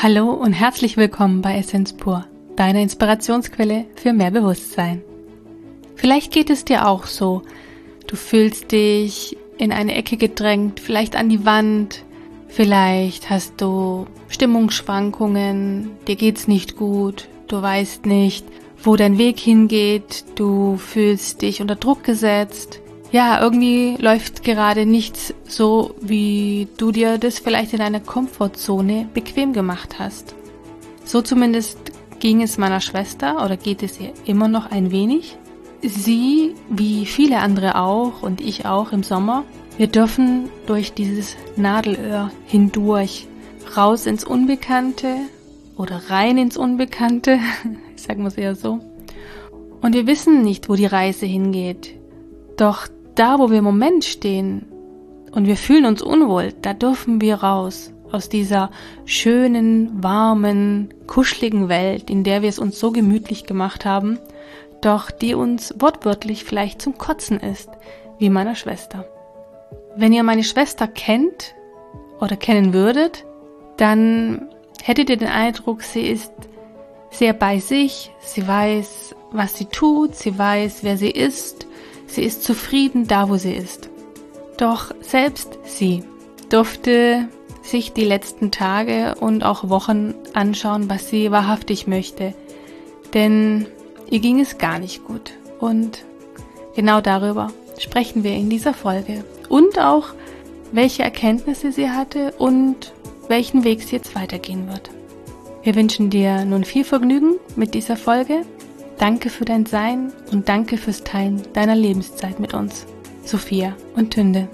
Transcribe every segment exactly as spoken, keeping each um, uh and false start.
Hallo und herzlich willkommen bei Essenz pur, deiner Inspirationsquelle für mehr Bewusstsein. Vielleicht geht es dir auch so. Du fühlst dich in eine Ecke gedrängt, vielleicht an die Wand, vielleicht hast du Stimmungsschwankungen, dir geht's nicht gut, du weißt nicht, wo dein Weg hingeht, du fühlst dich unter Druck gesetzt. Ja, irgendwie läuft gerade nichts so, wie du dir das vielleicht in deiner Komfortzone bequem gemacht hast. So zumindest ging es meiner Schwester oder geht es ihr immer noch ein wenig. Sie, wie viele andere auch und ich auch im Sommer, wir dürfen durch dieses Nadelöhr hindurch, raus ins Unbekannte oder rein ins Unbekannte, sagen wir es eher so. Und wir wissen nicht, wo die Reise hingeht. Doch da, wo wir im Moment stehen und wir fühlen uns unwohl, da dürfen wir raus aus dieser schönen, warmen, kuscheligen Welt, in der wir es uns so gemütlich gemacht haben, doch die uns wortwörtlich vielleicht zum Kotzen ist, wie meiner Schwester. Wenn ihr meine Schwester kennt oder kennen würdet, dann hättet ihr den Eindruck, sie ist sehr bei sich, sie weiß, was sie tut, sie weiß, wer sie ist, sie ist zufrieden da, wo sie ist. Doch selbst sie durfte sich die letzten Tage und auch Wochen anschauen, was sie wahrhaftig möchte. Denn ihr ging es gar nicht gut. Und genau darüber sprechen wir in dieser Folge. Und auch, welche Erkenntnisse sie hatte und welchen Weg sie jetzt weitergehen wird. Wir wünschen dir nun viel Vergnügen mit dieser Folge. Danke für dein Sein und danke fürs Teilen deiner Lebenszeit mit uns, Sophia und Tünde.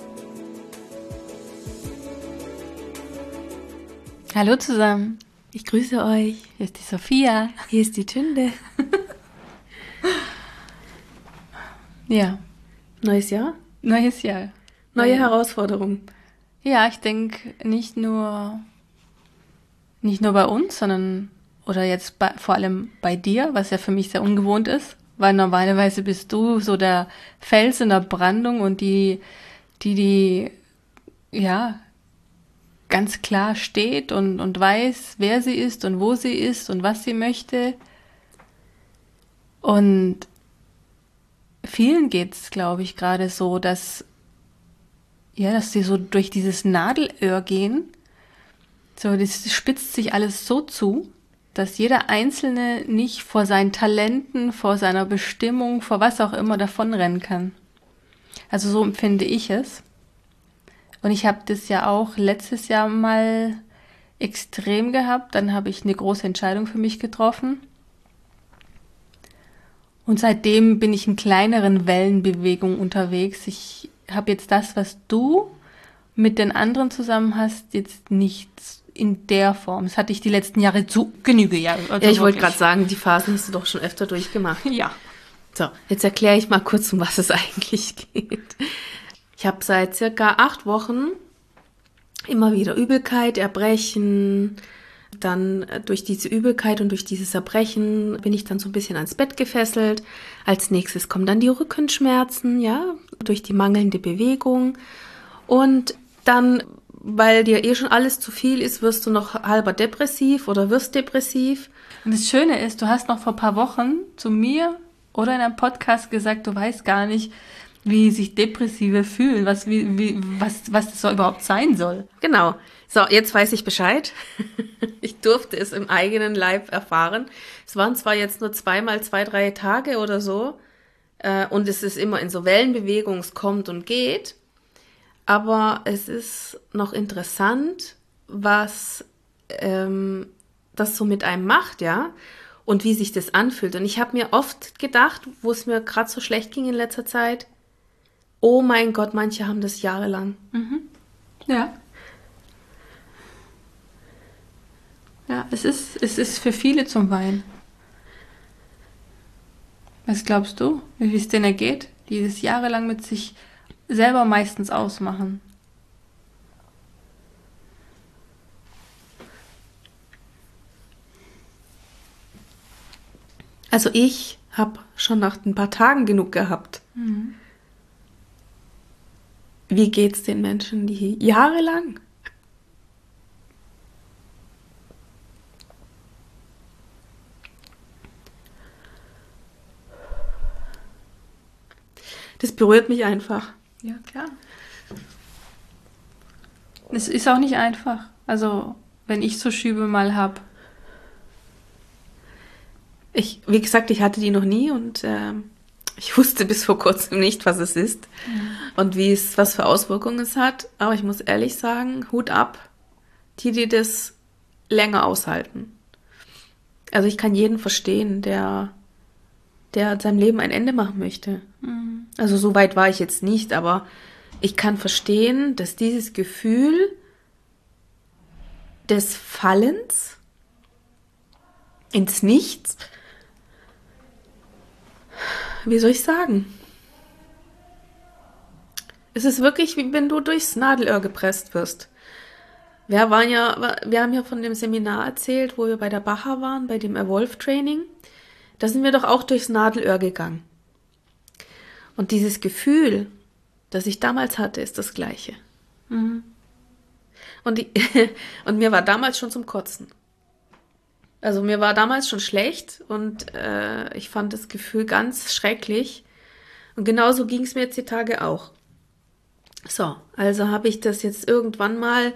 Hallo zusammen, ich grüße euch. Hier ist die Sophia. Hier ist die Tünde. Ja. Neues Jahr? Neues Jahr. Neue ähm, Herausforderungen. Ja, ich denke nicht nur, nicht nur bei uns, sondern oder jetzt bei, vor allem bei dir, was ja für mich sehr ungewohnt ist, weil normalerweise bist du so der Fels in der Brandung und die, die, die, ja, ganz klar steht und, und weiß, wer sie ist und wo sie ist und was sie möchte. Und vielen geht's, glaube ich, gerade so, dass, ja, dass sie so durch dieses Nadelöhr gehen. So, das spitzt sich alles so zu, dass jeder Einzelne nicht vor seinen Talenten, vor seiner Bestimmung, vor was auch immer davonrennen kann. Also so empfinde ich es. Und ich habe das ja auch letztes Jahr mal extrem gehabt. Dann habe ich eine große Entscheidung für mich getroffen. Und seitdem bin ich in kleineren Wellenbewegungen unterwegs. Ich habe jetzt das, was du mit den anderen zusammen hast, jetzt nicht in der Form. Das hatte ich die letzten Jahre zu Genüge. Ja, also ja ich wollte gerade sagen, die Phasen hast du doch schon öfter durchgemacht. Ja. So, jetzt erkläre ich mal kurz, um was es eigentlich geht. Ich habe seit circa acht Wochen immer wieder Übelkeit, Erbrechen. Dann durch diese Übelkeit und durch dieses Erbrechen bin ich dann so ein bisschen ans Bett gefesselt. Als nächstes kommen dann die Rückenschmerzen, ja, durch die mangelnde Bewegung. Und dann, weil dir eh schon alles zu viel ist, wirst du noch halber depressiv oder wirst depressiv. Und das Schöne ist, du hast noch vor ein paar Wochen zu mir oder in einem Podcast gesagt, du weißt gar nicht, wie sich Depressive fühlen, was, wie, wie, was, was das so überhaupt sein soll. Genau. So, jetzt weiß ich Bescheid. Ich durfte es im eigenen Leib erfahren. Es waren zwar jetzt nur zweimal zwei, drei Tage oder so äh, und es ist immer in so Wellenbewegungen, es kommt und geht. Aber es ist noch interessant, was ähm, das so mit einem macht, ja, und wie sich das anfühlt. Und ich habe mir oft gedacht, wo es mir gerade so schlecht ging in letzter Zeit, oh mein Gott, manche haben das jahrelang. Mhm. Ja. Ja, es ist, es ist für viele zum Weinen. Was glaubst du, wie es denen ergeht, die das jahrelang mit sich selber meistens ausmachen? Also ich habe schon nach ein paar Tagen genug gehabt. Mhm. Wie geht's den Menschen, die jahrelang Das berührt mich einfach. Ja, klar. Es ist auch nicht einfach. Also, wenn ich so Schübe mal habe. Ich, wie gesagt, ich hatte die noch nie und ähm, ich wusste bis vor kurzem nicht, was es ist mhm. und wie es, was für Auswirkungen es hat. Aber ich muss ehrlich sagen, Hut ab, die, die das länger aushalten. Also ich kann jeden verstehen, der, der seinem Leben ein Ende machen möchte. Mhm. Also so weit war ich jetzt nicht, aber ich kann verstehen, dass dieses Gefühl des Fallens ins Nichts, wie soll ich sagen? Es ist wirklich, wie wenn du durchs Nadelöhr gepresst wirst. Wir waren ja, wir haben ja von dem Seminar erzählt, wo wir bei der Bacha waren, bei dem Evolve-Training. Da sind wir doch auch durchs Nadelöhr gegangen. Und dieses Gefühl, das ich damals hatte, ist das gleiche. Mhm. Und, die, und mir war damals schon zum Kotzen. Also mir war damals schon schlecht und äh, ich fand das Gefühl ganz schrecklich. Und genauso ging es mir jetzt die Tage auch. So, also habe ich das jetzt irgendwann mal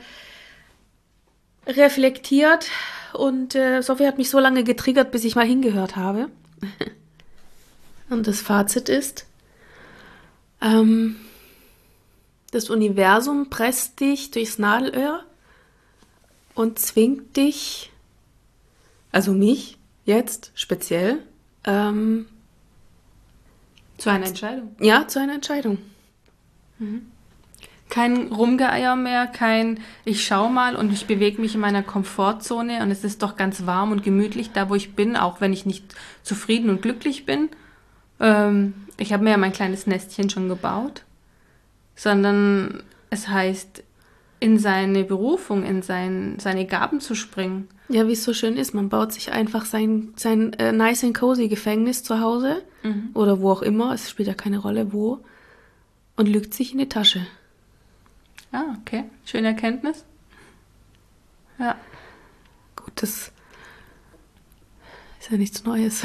reflektiert und äh, Sophie hat mich so lange getriggert, bis ich mal hingehört habe. Und das Fazit ist, ähm, das Universum presst dich durchs Nadelöhr und zwingt dich, also mich jetzt speziell, ähm, zu einer Entscheidung. Ja, zu einer Entscheidung. Mhm. Kein Rumgeeier mehr, kein ich schau mal und ich bewege mich in meiner Komfortzone und es ist doch ganz warm und gemütlich da, wo ich bin, auch wenn ich nicht zufrieden und glücklich bin. Ähm, ich habe mir ja mein kleines Nestchen schon gebaut, sondern es heißt, in seine Berufung, in sein, seine Gaben zu springen. Ja, wie es so schön ist, man baut sich einfach sein, sein äh, nice and cozy Gefängnis zu Hause mhm. oder wo auch immer, es spielt ja keine Rolle wo, und lügt sich in die Tasche. Ah, okay. Schöne Erkenntnis. Ja. Gut, das ist ja nichts Neues.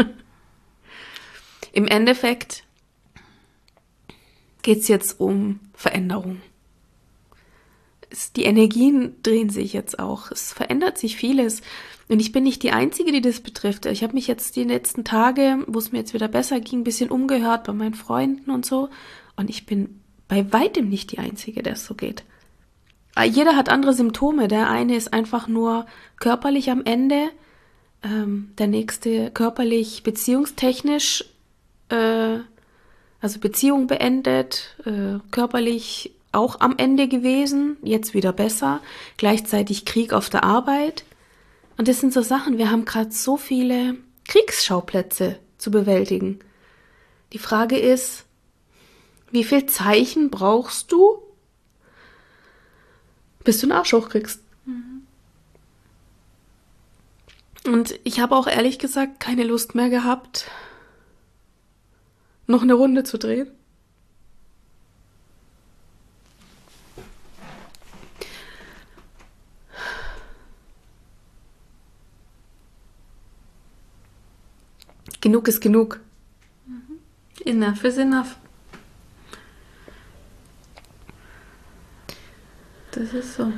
Im Endeffekt geht es jetzt um Veränderung. Es, die Energien drehen sich jetzt auch. Es verändert sich vieles. Und ich bin nicht die Einzige, die das betrifft. Ich habe mich jetzt die letzten Tage, wo es mir jetzt wieder besser ging, ein bisschen umgehört bei meinen Freunden und so. Und ich bin bei weitem nicht die Einzige, der es so geht. Jeder hat andere Symptome. Der eine ist einfach nur körperlich am Ende, ähm, der nächste körperlich beziehungstechnisch, äh, also Beziehung beendet, äh, körperlich auch am Ende gewesen, jetzt wieder besser, gleichzeitig Krieg auf der Arbeit. Und das sind so Sachen, wir haben gerade so viele Kriegsschauplätze zu bewältigen. Die Frage ist, wie viel Zeichen brauchst du, bis du einen Arsch hochkriegst? Mhm. Und ich habe auch ehrlich gesagt keine Lust mehr gehabt, noch eine Runde zu drehen. Genug ist genug. Mhm. Enough is enough. Das ist so.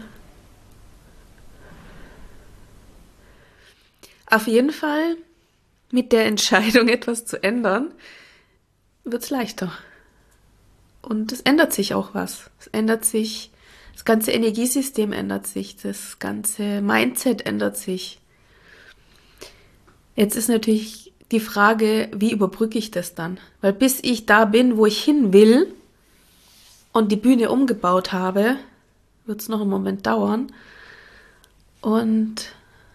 Auf jeden Fall, mit der Entscheidung, etwas zu ändern, wird es leichter. Und es ändert sich auch was. Es ändert sich, das ganze Energiesystem ändert sich, das ganze Mindset ändert sich. Jetzt ist natürlich die Frage, wie überbrücke ich das dann? Weil bis ich da bin, wo ich hin will und die Bühne umgebaut habe, wird es noch einen Moment dauern. Und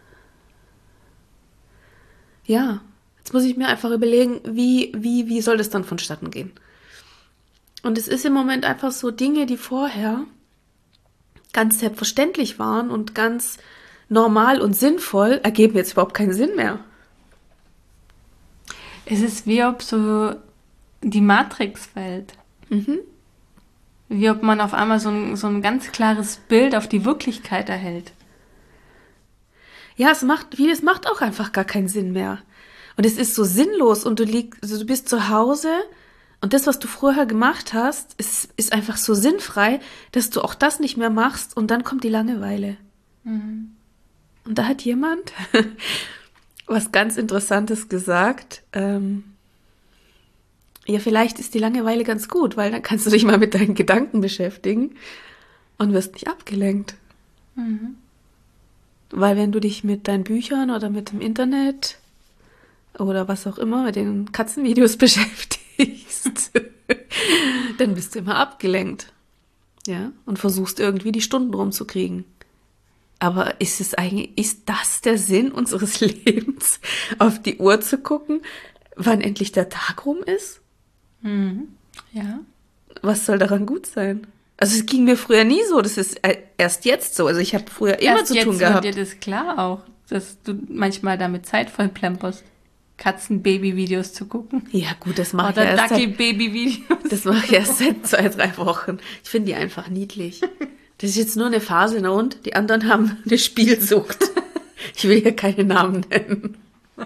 ja, jetzt muss ich mir einfach überlegen, wie, wie, wie soll das dann vonstatten gehen? Und es ist im Moment einfach so, Dinge, die vorher ganz selbstverständlich waren und ganz normal und sinnvoll, ergeben jetzt überhaupt keinen Sinn mehr. Es ist wie ob so die Matrix fällt. Mhm. Wie ob man auf einmal so ein, so ein ganz klares Bild auf die Wirklichkeit erhält. Ja, es macht, vieles macht auch einfach gar keinen Sinn mehr. Und es ist so sinnlos und du liegst, also du bist zu Hause Und das, was du vorher gemacht hast, ist, ist einfach so sinnfrei, dass du auch das nicht mehr machst und dann kommt die Langeweile. Mhm. Und da hat jemand was ganz Interessantes gesagt. Ähm, ja, vielleicht ist die Langeweile ganz gut, weil dann kannst du dich mal mit deinen Gedanken beschäftigen und wirst nicht abgelenkt. Mhm. Weil wenn du dich mit deinen Büchern oder mit dem Internet oder was auch immer, mit den Katzenvideos beschäftigst, dann bist du immer abgelenkt. Ja, und versuchst irgendwie die Stunden rumzukriegen. Aber ist es eigentlich, ist das der Sinn unseres Lebens, auf die Uhr zu gucken, wann endlich der Tag rum ist? Mhm. Ja. Was soll daran gut sein? Also es ging mir früher nie so, das ist erst jetzt so. Also ich habe früher immer Erst zu tun jetzt gehabt. wird dir das klar auch, dass du manchmal damit Zeit voll plemperst, Katzen-Baby-Videos zu gucken. Ja gut, das mache ich Oder erst seit, Dackel-Baby-Videos. das mache ich erst seit zwei, drei Wochen. Ich finde die einfach niedlich. Das ist jetzt nur eine Phase, na und? Die anderen haben eine Spielsucht. Ich will hier keine Namen nennen.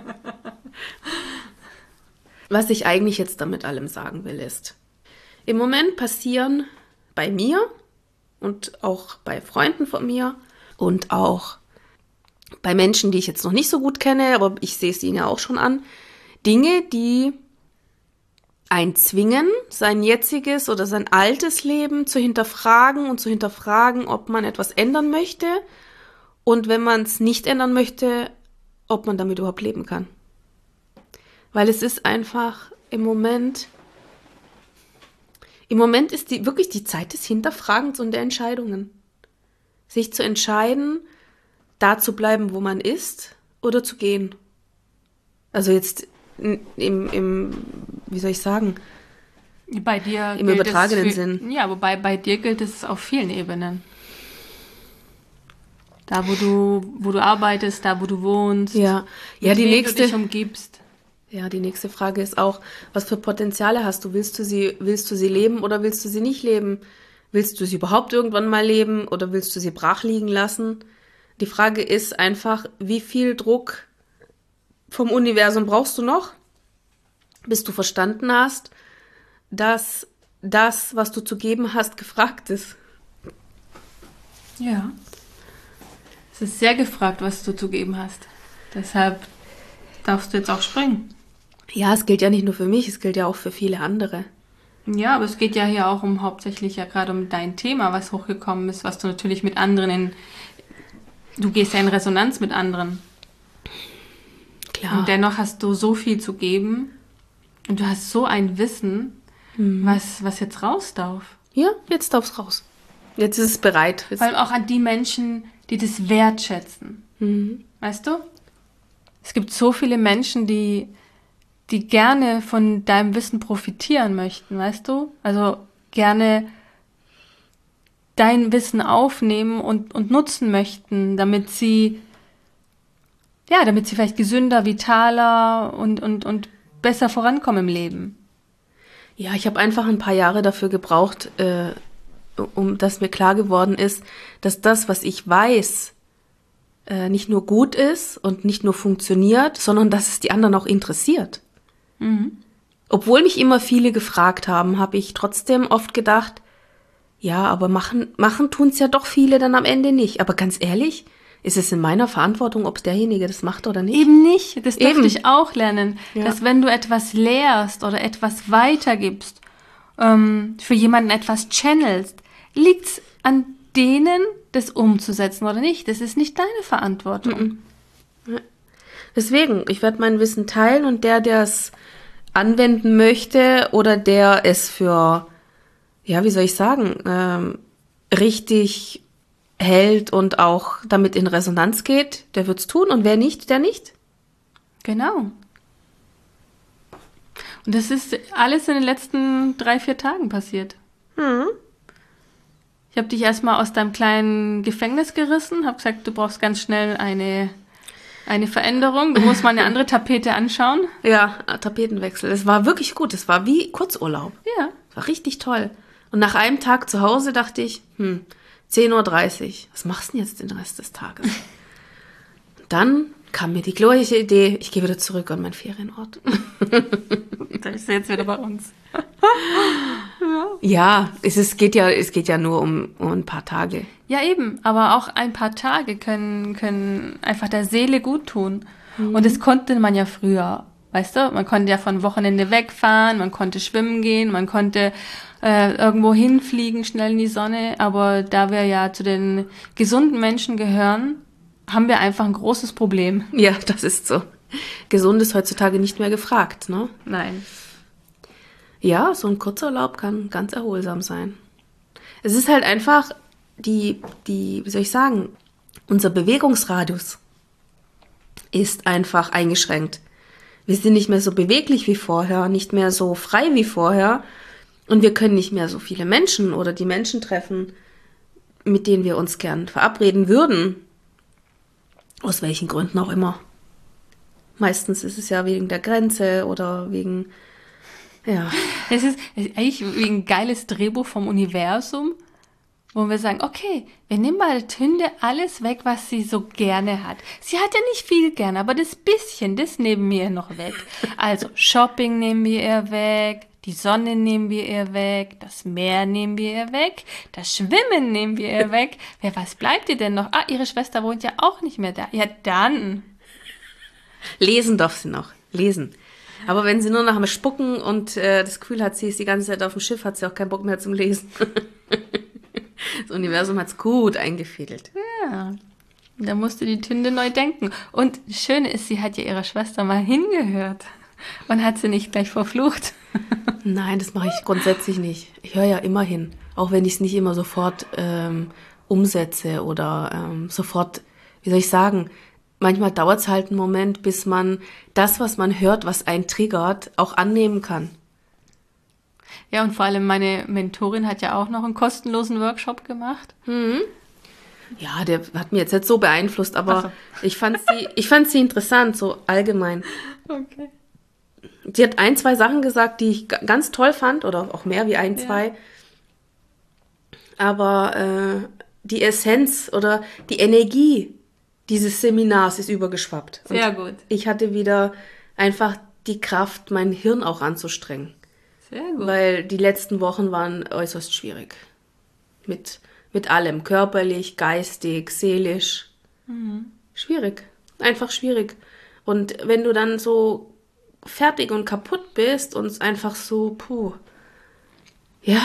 Was ich eigentlich jetzt damit allem sagen will, ist, im Moment passieren bei mir und auch bei Freunden von mir und auch bei Menschen, die ich jetzt noch nicht so gut kenne, aber ich sehe es ihnen ja auch schon an, Dinge, die einen zwingen, sein jetziges oder sein altes Leben zu hinterfragen und zu hinterfragen, ob man etwas ändern möchte und wenn man es nicht ändern möchte, ob man damit überhaupt leben kann. Weil es ist einfach im Moment, im Moment ist die wirklich die Zeit des Hinterfragens und der Entscheidungen. Sich zu entscheiden, da zu bleiben, wo man ist, oder zu gehen. Also jetzt im, im wie soll ich sagen, Bei dir im gilt übertragenen es für, Sinn. Ja, wobei bei dir gilt es auf vielen Ebenen. Da, wo du, wo du arbeitest, da, wo du wohnst, Ja, ja, mit die wem nächste, du dich umgibst. ja, die nächste Frage ist auch, was für Potenziale hast du? Willst du sie, willst du sie leben oder willst du sie nicht leben? Willst du sie überhaupt irgendwann mal leben oder willst du sie brach liegen lassen? Die Frage ist einfach, wie viel Druck vom Universum brauchst du noch, bis du verstanden hast, dass das, was du zu geben hast, gefragt ist. Ja. Es ist sehr gefragt, was du zu geben hast. Deshalb darfst du jetzt auch springen. Ja, es gilt ja nicht nur für mich, es gilt ja auch für viele andere. Ja, aber es geht ja hier auch um hauptsächlich ja gerade um dein Thema, was hochgekommen ist, was du natürlich mit anderen in, du gehst ja in Resonanz mit anderen. Klar. Und dennoch hast du so viel zu geben und du hast so ein Wissen, mhm. was, was jetzt raus darf. Ja, jetzt darf es raus. Jetzt ist es bereit. Vor allem auch an die Menschen, die das wertschätzen. Mhm. Weißt du? Es gibt so viele Menschen, die, die gerne von deinem Wissen profitieren möchten, weißt du? Also gerne dein Wissen aufnehmen und, und nutzen möchten, damit sie, ja, damit sie vielleicht gesünder, vitaler und, und, und besser vorankommen im Leben. Ja, ich habe einfach ein paar Jahre dafür gebraucht, äh, um dass mir klar geworden ist, dass das, was ich weiß, äh, nicht nur gut ist und nicht nur funktioniert, sondern dass es die anderen auch interessiert. Mhm. Obwohl mich immer viele gefragt haben, habe ich trotzdem oft gedacht, ja, aber machen, machen tun es ja doch viele dann am Ende nicht. Aber ganz ehrlich, ist es in meiner Verantwortung, ob derjenige das macht oder nicht? Eben nicht. Das durfte Eben. ich auch lernen, Ja. dass wenn du etwas lehrst oder etwas weitergibst, ähm, für jemanden etwas channelst, liegt es an denen, das umzusetzen oder nicht. Das ist nicht deine Verantwortung. Ja. Deswegen, ich werde mein Wissen teilen und der, der es anwenden möchte oder der es für, ja, wie soll ich sagen, ähm, richtig hält und auch damit in Resonanz geht, der wird's tun und wer nicht, der nicht. Genau. Und das ist alles in den letzten drei, vier Tagen passiert. Mhm. Ich habe dich erstmal aus deinem kleinen Gefängnis gerissen, habe gesagt, du brauchst ganz schnell eine, eine Veränderung. Du musst mal eine andere Tapete anschauen. Ja, Tapetenwechsel. Es war wirklich gut. Es war wie Kurzurlaub. Ja. Es war richtig toll. Und nach einem Tag zu Hause dachte ich, hm, zehn Uhr dreißig, was machst du denn jetzt den Rest des Tages? Dann kam mir die glorreiche Idee, ich gehe wieder zurück an meinen Ferienort. Da bist du jetzt wieder bei uns. Ja, es ist, geht ja, es geht ja nur um, um ein paar Tage. Ja, eben, aber auch ein paar Tage können, können einfach der Seele gut tun. Mhm. Und das konnte man ja früher, weißt du? Man konnte ja von Wochenende wegfahren, man konnte schwimmen gehen, man konnte äh, irgendwo hinfliegen, schnell in die Sonne. Aber da wir ja zu den gesunden Menschen gehören, haben wir einfach ein großes Problem. Ja, das ist so. Gesund ist heutzutage nicht mehr gefragt, ne? Nein. Ja, so ein Kurzurlaub kann ganz erholsam sein. Es ist halt einfach die, die, wie soll ich sagen, unser Bewegungsradius ist einfach eingeschränkt. Wir sind nicht mehr so beweglich wie vorher, nicht mehr so frei wie vorher und wir können nicht mehr so viele Menschen oder die Menschen treffen, mit denen wir uns gern verabreden würden. Aus welchen Gründen auch immer. Meistens ist es ja wegen der Grenze oder wegen... Ja. Es ist, es ist eigentlich wie ein geiles Drehbuch vom Universum, wo wir sagen, okay, wir nehmen mal der Tünde alles weg, was sie so gerne hat. Sie hat ja nicht viel gerne, aber das bisschen, das nehmen wir ihr noch weg. Also Shopping nehmen wir ihr weg, die Sonne nehmen wir ihr weg, das Meer nehmen wir ihr weg, das Schwimmen nehmen wir ihr weg. Ja, was bleibt ihr denn noch? Ah, ihre Schwester wohnt ja auch nicht mehr da. Ja, dann. Lesen darf sie noch. Lesen. Aber wenn sie nur nach dem Spucken und äh, das Gefühl hat, sie ist die ganze Zeit auf dem Schiff, hat sie auch keinen Bock mehr zum Lesen. Das Universum hat's gut eingefädelt. Ja, da musste die Tünde neu denken. Und das Schöne ist, sie hat ja ihrer Schwester mal hingehört und hat sie nicht gleich verflucht. Nein, das mache ich grundsätzlich nicht. Ich höre ja immer hin, auch wenn ich es nicht immer sofort ähm, umsetze oder ähm, sofort, wie soll ich sagen, manchmal dauert es halt einen Moment, bis man das, was man hört, was einen triggert, auch annehmen kann. Ja, und vor allem meine Mentorin hat ja auch noch einen kostenlosen Workshop gemacht. Mhm. Ja, der hat mich jetzt nicht so beeinflusst, aber so. ich fand sie, ich fand sie interessant, so allgemein. Okay. Sie hat ein, zwei Sachen gesagt, die ich g- ganz toll fand, oder auch mehr wie ein, Ja. zwei. Aber äh, die Essenz oder die Energie dieses Seminars ist übergeschwappt. Sehr Und gut. ich hatte wieder einfach die Kraft, mein Hirn auch anzustrengen. Sehr gut. Weil die letzten Wochen waren äußerst schwierig. Mit, mit allem. Körperlich, geistig, seelisch. Mhm. Schwierig. Einfach schwierig. Und wenn du dann so fertig und kaputt bist und es einfach so, puh. Ja.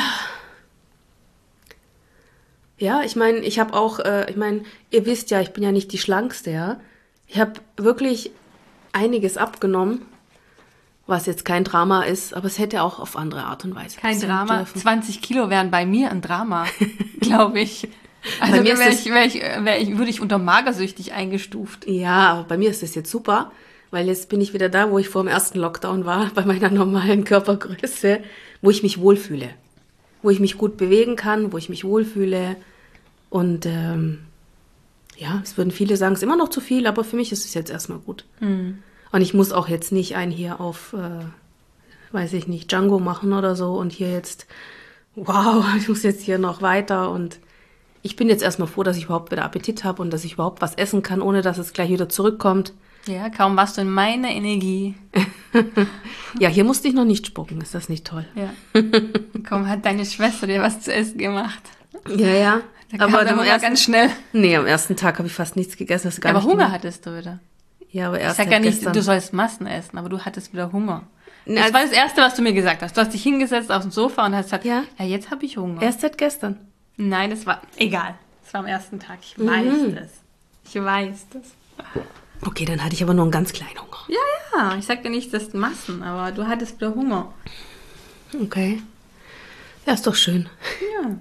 Ja, ich meine, ich habe auch, äh, ich meine, ihr wisst ja, ich bin ja nicht die Schlankste, ja. Ich habe wirklich einiges abgenommen, was jetzt kein Drama ist, aber es hätte auch auf andere Art und Weise Kein passieren Drama. dürfen. zwanzig Kilo wären bei mir ein Drama, glaube ich. Also Bei mir wär ist ich, wär ich, wär ich, würde ich unter magersüchtig eingestuft. Ja, aber bei mir ist das jetzt super, weil jetzt bin ich wieder da, wo ich vor dem ersten Lockdown war, bei meiner normalen Körpergröße, wo ich mich wohlfühle. Wo ich mich gut bewegen kann, wo ich mich wohlfühle. Und ähm, ja, es würden viele sagen, es ist immer noch zu viel, aber für mich ist es jetzt erstmal gut. Hm. Und ich muss auch jetzt nicht einen hier auf, äh, weiß ich nicht, Django machen oder so und hier jetzt, wow, ich muss jetzt hier noch weiter. Und ich bin jetzt erstmal froh, dass ich überhaupt wieder Appetit habe und dass ich überhaupt was essen kann, ohne dass es gleich wieder zurückkommt. Ja, kaum warst du in meiner Energie. Ja, hier musste ich noch nicht spucken, ist das nicht toll? Ja. Kaum hat deine Schwester dir was zu essen gemacht. Ja, ja. Da kam aber der am Hunger ersten, ganz schnell. nee, am ersten Tag habe ich fast nichts gegessen. Das gar Ja, aber nicht Hunger gemerkt. hattest du wieder. Ja, aber Ich erst sag seit ja nicht, gestern. du sollst Massen essen, aber du hattest wieder Hunger. Na, Das war das Erste, was du mir gesagt hast. Du hast dich hingesetzt auf dem Sofa und hast gesagt, Ja. ja, jetzt habe ich Hunger. Erst seit gestern. Nein, das war, egal. Das war am ersten Tag. Ich weiß Mhm. das. Ich weiß das. Okay, dann hatte ich aber nur einen ganz kleinen Hunger. Ja, ja, ich sag dir nicht, das ist Massen, aber du hattest wieder Hunger. Okay. Ja, ist doch schön. Ja.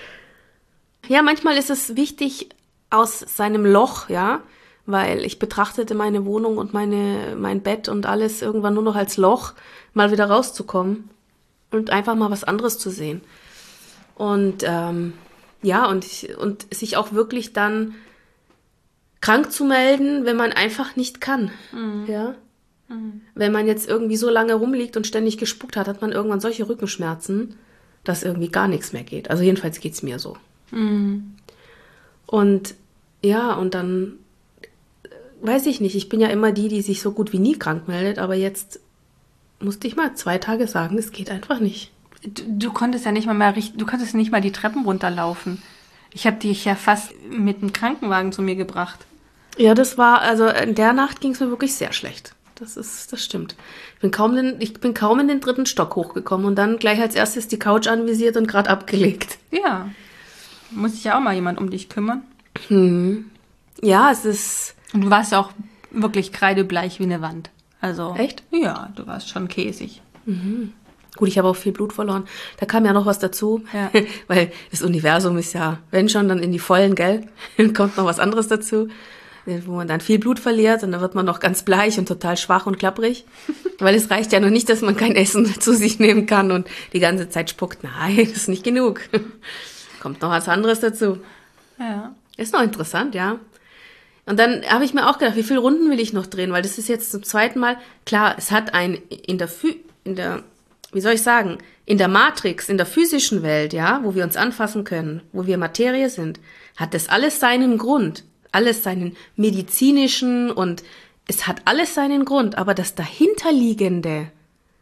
Ja, manchmal ist es wichtig aus seinem Loch, ja, weil ich betrachtete meine Wohnung und meine, mein Bett und alles irgendwann nur noch als Loch, mal wieder rauszukommen und einfach mal was anderes zu sehen. Und ähm, ja, und, ich, und sich auch wirklich dann krank zu melden, wenn man einfach nicht kann. Mhm. Ja. Mhm. Wenn man jetzt irgendwie so lange rumliegt und ständig gespuckt hat, hat man irgendwann solche Rückenschmerzen, dass irgendwie gar nichts mehr geht. Also jedenfalls geht's mir so. Mhm. Und ja, und dann äh, weiß ich nicht, ich bin ja immer die, die sich so gut wie nie krank meldet, aber jetzt musste ich mal zwei Tage sagen, es geht einfach nicht. Du, du konntest ja nicht mal mehr richtig, du konntest nicht mal die Treppen runterlaufen. Ich habe dich ja fast mit dem Krankenwagen zu mir gebracht. Ja, das war, also in der Nacht ging es mir wirklich sehr schlecht. Das ist, das stimmt. Ich bin kaum den, ich bin kaum in den dritten Stock hochgekommen und dann gleich als erstes die Couch anvisiert und gerade abgelegt. Ja. Muss sich ja auch mal jemand um dich kümmern. Hm. Ja, es ist... Und du warst ja auch wirklich kreidebleich wie eine Wand. Also... Echt? Ja, du warst schon käsig. Mhm. Gut, ich habe auch viel Blut verloren. Da kam ja noch was dazu, Ja. weil das Universum ist ja, wenn schon, dann in die Vollen, gell? Dann kommt noch was anderes dazu, wo man dann viel Blut verliert und dann wird man noch ganz bleich und total schwach und klapprig. Weil es reicht ja noch nicht, dass man kein Essen zu sich nehmen kann und die ganze Zeit spuckt. Nein, das ist nicht genug. Kommt noch was anderes dazu. Ja. Ist noch interessant, ja. Und dann habe ich mir auch gedacht, wie viele Runden will ich noch drehen? Weil das ist jetzt zum zweiten Mal, klar, es hat ein, in der, in der, wie soll ich sagen, in der Matrix, in der physischen Welt, ja, wo wir uns anfassen können, wo wir Materie sind, hat das alles seinen Grund, alles seinen medizinischen und es hat alles seinen Grund, aber das dahinterliegende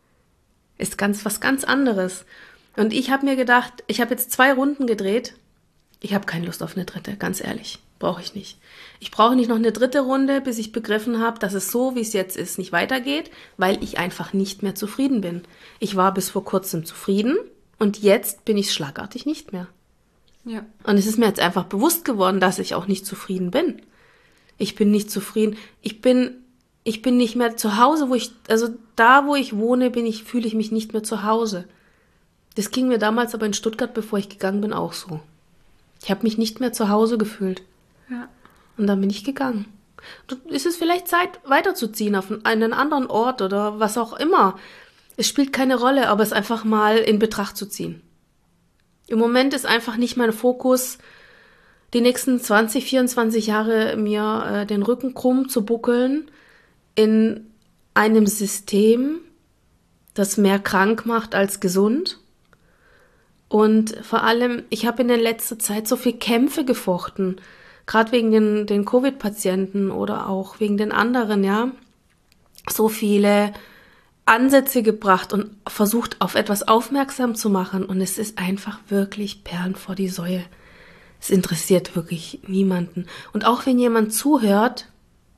ist ganz, was ganz anderes. Und ich habe mir gedacht, ich habe jetzt zwei Runden gedreht. Ich habe keine Lust auf eine dritte, ganz ehrlich. Brauche ich nicht. Ich brauche nicht noch eine dritte Runde, bis ich begriffen habe, dass es so, wie es jetzt ist, nicht weitergeht, weil ich einfach nicht mehr zufrieden bin. Ich war bis vor kurzem zufrieden und jetzt bin ich schlagartig nicht mehr. Ja. Und es ist mir jetzt einfach bewusst geworden, dass ich auch nicht zufrieden bin. Ich bin nicht zufrieden. Ich bin, ich bin nicht mehr zu Hause, wo ich, also da, wo ich wohne, bin ich, fühle ich mich nicht mehr zu Hause. Das ging mir damals aber in Stuttgart, bevor ich gegangen bin, auch so. Ich habe mich nicht mehr zu Hause gefühlt. Ja. Und dann bin ich gegangen. Und ist es vielleicht Zeit, weiterzuziehen auf einen anderen Ort oder was auch immer. Es spielt keine Rolle, aber es einfach mal in Betracht zu ziehen. Im Moment ist einfach nicht mein Fokus, die nächsten zwanzig, vierundzwanzig Jahre mir äh, den Rücken krumm zu buckeln in einem System, das mehr krank macht als gesund. Und vor allem, ich habe in der letzten Zeit so viel Kämpfe gefochten, gerade wegen den, den Covid-Patienten oder auch wegen den anderen, ja, so viele Ansätze gebracht und versucht, auf etwas aufmerksam zu machen. Und es ist einfach wirklich Perlen vor die Säue. Es interessiert wirklich niemanden. Und auch wenn jemand zuhört,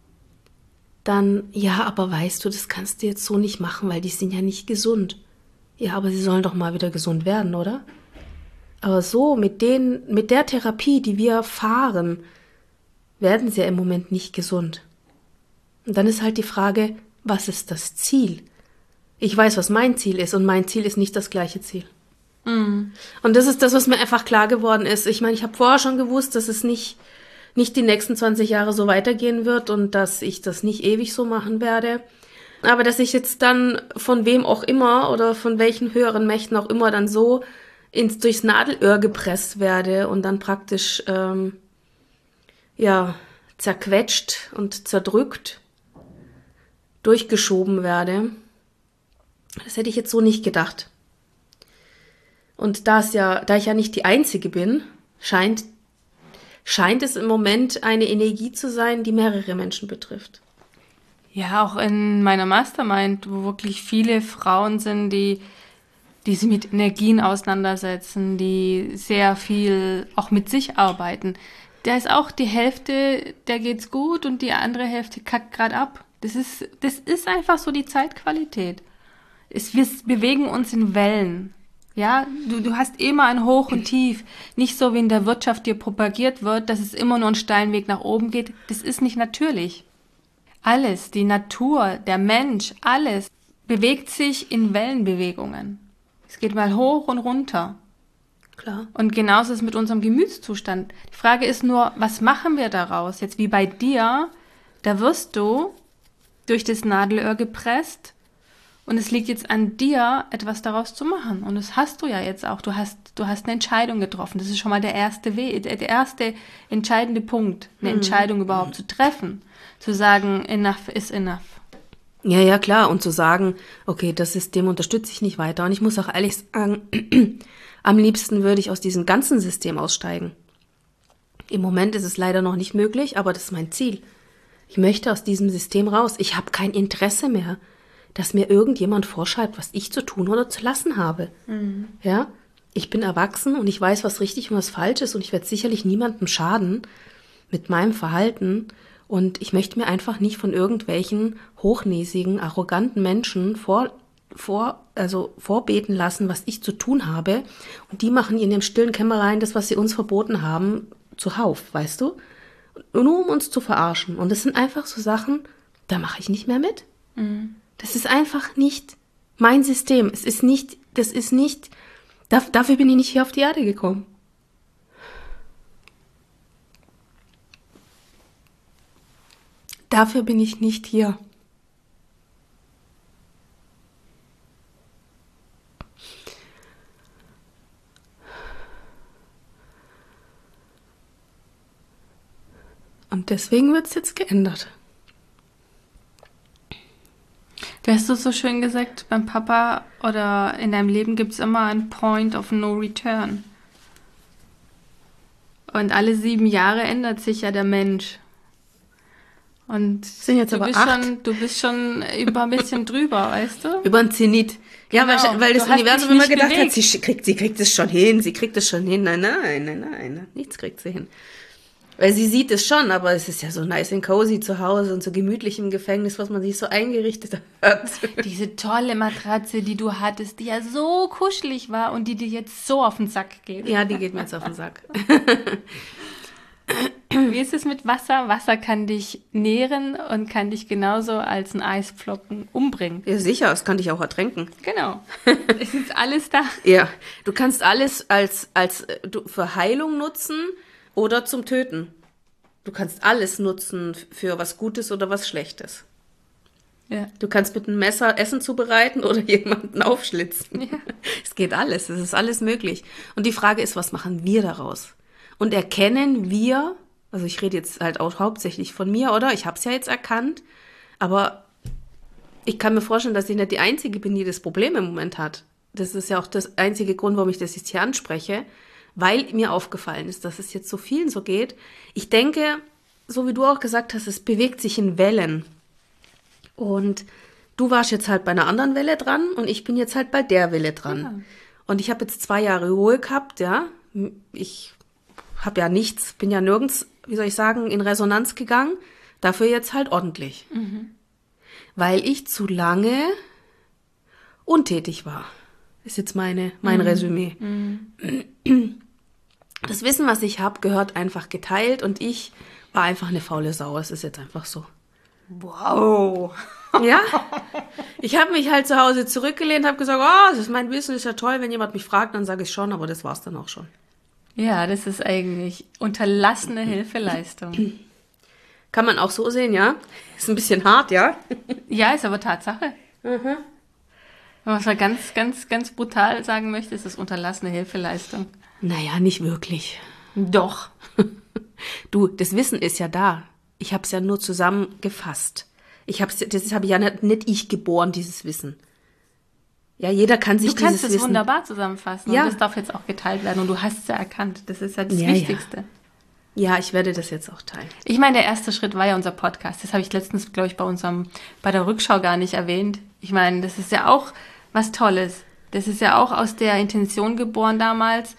dann, ja, aber weißt du, das kannst du jetzt so nicht machen, weil die sind ja nicht gesund. Ja, aber sie sollen doch mal wieder gesund werden, oder? Aber so, mit den, mit der Therapie, die wir fahren, werden sie ja im Moment nicht gesund. Und dann ist halt die Frage, was ist das Ziel? Ich weiß, was mein Ziel ist und mein Ziel ist nicht das gleiche Ziel. Mhm. Und das ist das, was mir einfach klar geworden ist. Ich meine, ich habe vorher schon gewusst, dass es nicht, nicht die nächsten zwanzig Jahre so weitergehen wird und dass ich das nicht ewig so machen werde. Aber dass ich jetzt dann von wem auch immer oder von welchen höheren Mächten auch immer dann so ins, durchs Nadelöhr gepresst werde und dann praktisch ähm, ja, zerquetscht und zerdrückt durchgeschoben werde. Das hätte ich jetzt so nicht gedacht. Und da es ja, da ich ja nicht die Einzige bin, scheint, scheint es im Moment eine Energie zu sein, die mehrere Menschen betrifft. Ja, auch in meiner Mastermind, wo wirklich viele Frauen sind, die, die sich mit Energien auseinandersetzen, die sehr viel auch mit sich arbeiten. Da ist auch die Hälfte, der geht's gut und die andere Hälfte kackt gerade ab. Das ist, das ist einfach so die Zeitqualität. Es, wir bewegen uns in Wellen. Ja, du, du hast immer ein Hoch und Tief. Nicht so, wie in der Wirtschaft dir propagiert wird, dass es immer nur einen steilen Weg nach oben geht. Das ist nicht natürlich. Alles, die Natur, der Mensch, alles bewegt sich in Wellenbewegungen. Es geht mal hoch und runter. Klar. Und genauso ist es mit unserem Gemütszustand. Die Frage ist nur, was machen wir daraus? Jetzt wie bei dir, da wirst du durch das Nadelöhr gepresst und es liegt jetzt an dir, etwas daraus zu machen. Und das hast du ja jetzt auch. Du hast, du hast eine Entscheidung getroffen. Das ist schon mal der erste Weg, der erste entscheidende Punkt, eine mhm. Entscheidung überhaupt zu treffen. Zu sagen, enough is enough. Ja, ja, klar. Und zu sagen, okay, das System unterstütze ich nicht weiter. Und ich muss auch ehrlich sagen, am liebsten würde ich aus diesem ganzen System aussteigen. Im Moment ist es leider noch nicht möglich, aber das ist mein Ziel. Ich möchte aus diesem System raus. Ich habe kein Interesse mehr. dass mir irgendjemand vorschreibt, was ich zu tun oder zu lassen habe. Mhm. Ja, ich bin erwachsen und ich weiß, was richtig und was falsch ist und ich werde sicherlich niemandem schaden mit meinem Verhalten und ich möchte mir einfach nicht von irgendwelchen hochnäsigen, arroganten Menschen vor, vor, also vorbeten lassen, was ich zu tun habe und die machen in ihrem stillen Kämmereien das, was sie uns verboten haben, zuhauf, weißt du? Nur um uns zu verarschen und das sind einfach so Sachen, da mache ich nicht mehr mit. Mhm. Das ist einfach nicht mein System. Es ist nicht, das ist nicht, dafür bin ich nicht hier auf die Erde gekommen. Dafür bin ich nicht hier. Und deswegen wird es jetzt geändert. Du hast es so schön gesagt, beim Papa oder in deinem Leben gibt es immer einen Point of No Return. Und alle sieben Jahre ändert sich ja der Mensch. Und sind jetzt du, aber bist acht. Schon, du bist schon über ein bisschen drüber, weißt du? Über den Zenit. Ja, genau. weil, weil das du Universum immer gedacht bewegt. hat, sie kriegt, sie kriegt es schon hin, sie kriegt es schon hin. Nein, nein, nein, nein, nichts kriegt sie hin. Weil sie sieht es schon, aber es ist ja so nice and cozy zu Hause und so gemütlich im Gefängnis, was man sich so eingerichtet hat. Diese tolle Matratze, die du hattest, die ja so kuschelig war und die dir jetzt so auf den Sack geht. Ja, die geht mir jetzt auf den Sack. Wie ist es mit Wasser? Wasser kann dich nähren und kann dich genauso als ein Eisflocken umbringen. Ja, sicher, es kann dich auch ertränken. Genau. Es ist alles da. Ja, du kannst alles als, als du, für Heilung nutzen oder zum Töten. Du kannst alles nutzen für was Gutes oder was Schlechtes. Ja. Du kannst mit einem Messer Essen zubereiten oder jemanden aufschlitzen. Ja. Es geht alles, es ist alles möglich. Und die Frage ist, was machen wir daraus? Und erkennen wir, also ich rede jetzt halt auch hauptsächlich von mir, oder? Ich habe es ja jetzt erkannt, aber ich kann mir vorstellen, dass ich nicht die Einzige bin, die das Problem im Moment hat. Das ist ja auch das einzige Grund, warum ich das jetzt hier anspreche, weil mir aufgefallen ist, dass es jetzt so vielen so geht. Ich denke, so wie du auch gesagt hast, es bewegt sich in Wellen. Und du warst jetzt halt bei einer anderen Welle dran und ich bin jetzt halt bei der Welle dran. Ja. Und ich habe jetzt zwei Jahre Ruhe gehabt, ja. Ich habe ja nichts, bin ja nirgends, wie soll ich sagen, in Resonanz gegangen. Dafür jetzt halt ordentlich. Mhm. Weil ich zu lange untätig war. Ist jetzt meine, mein mhm. Resümee. Mhm. Das Wissen, was ich habe, gehört einfach geteilt und ich war einfach eine faule Sau. Es ist jetzt einfach so. Wow. Ja, ich habe mich halt zu Hause zurückgelehnt, habe gesagt, oh, das ist mein Wissen, ist ja toll, wenn jemand mich fragt, dann sage ich schon, aber das war's dann auch schon. Ja, das ist eigentlich unterlassene Hilfeleistung. Kann man auch so sehen, ja? Ist ein bisschen hart, ja? Ja, ist aber Tatsache. Mhm. Wenn man es mal ganz, ganz, ganz brutal sagen möchte, ist das unterlassene Hilfeleistung. Naja, nicht wirklich. Doch. Du, das Wissen ist ja da. Ich habe es ja nur zusammengefasst. Ich hab's, das habe ja nicht, nicht ich geboren, dieses Wissen. Ja, jeder kann sich dieses Wissen... Du kannst es wunderbar zusammenfassen ja. Und das darf jetzt auch geteilt werden und du hast es ja erkannt. Das ist ja das ja, Wichtigste. Ja. ja, ich werde das jetzt auch teilen. Ich meine, der erste Schritt war ja unser Podcast. Das habe ich letztens, glaube ich, bei unserem, bei der Rückschau gar nicht erwähnt. Ich meine, das ist ja auch was Tolles. Das ist ja auch aus der Intention geboren damals,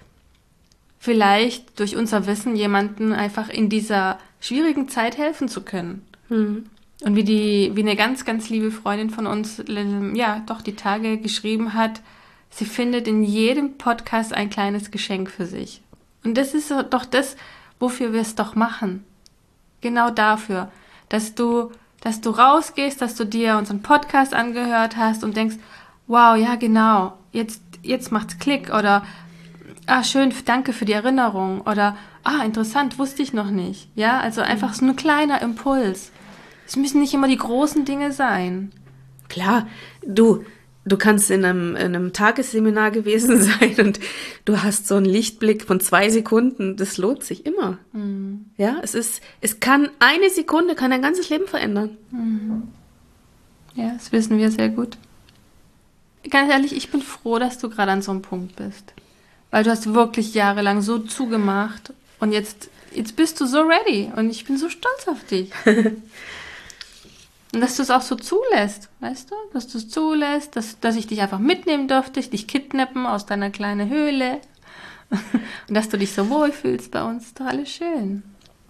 vielleicht durch unser Wissen jemanden einfach in dieser schwierigen Zeit helfen zu können. Mhm. Und wie die, wie eine ganz, ganz liebe Freundin von uns, ja, doch die Tage geschrieben hat, sie findet in jedem Podcast ein kleines Geschenk für sich. Und das ist doch das, wofür wir es doch machen. Genau dafür, dass du, dass du rausgehst, dass du dir unseren Podcast angehört hast und denkst, wow, ja genau, jetzt, jetzt macht's Klick oder ah, schön, danke für die Erinnerung oder ah, interessant, wusste ich noch nicht. Ja, also einfach so ein kleiner Impuls. Es müssen nicht immer die großen Dinge sein. Klar, du, du kannst in einem, in einem Tagesseminar gewesen sein und du hast so einen Lichtblick von zwei Sekunden. Das lohnt sich immer. Mhm. Ja, es ist, es kann, eine Sekunde kann dein ganzes Leben verändern. Mhm. Ja, das wissen wir sehr gut. Ganz ehrlich, ich bin froh, dass du gerade an so einem Punkt bist. Weil du hast wirklich jahrelang so zugemacht und jetzt, jetzt bist du so ready und ich bin so stolz auf dich. Und dass du es auch so zulässt, weißt du? Dass du es zulässt, dass, dass ich dich einfach mitnehmen durfte, ich dich kidnappen aus deiner kleinen Höhle. Und dass du dich so wohlfühlst bei uns, ist doch alles schön.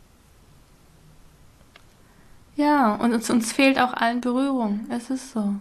Ja, und uns, uns fehlt auch allen Berührung. Es ist so.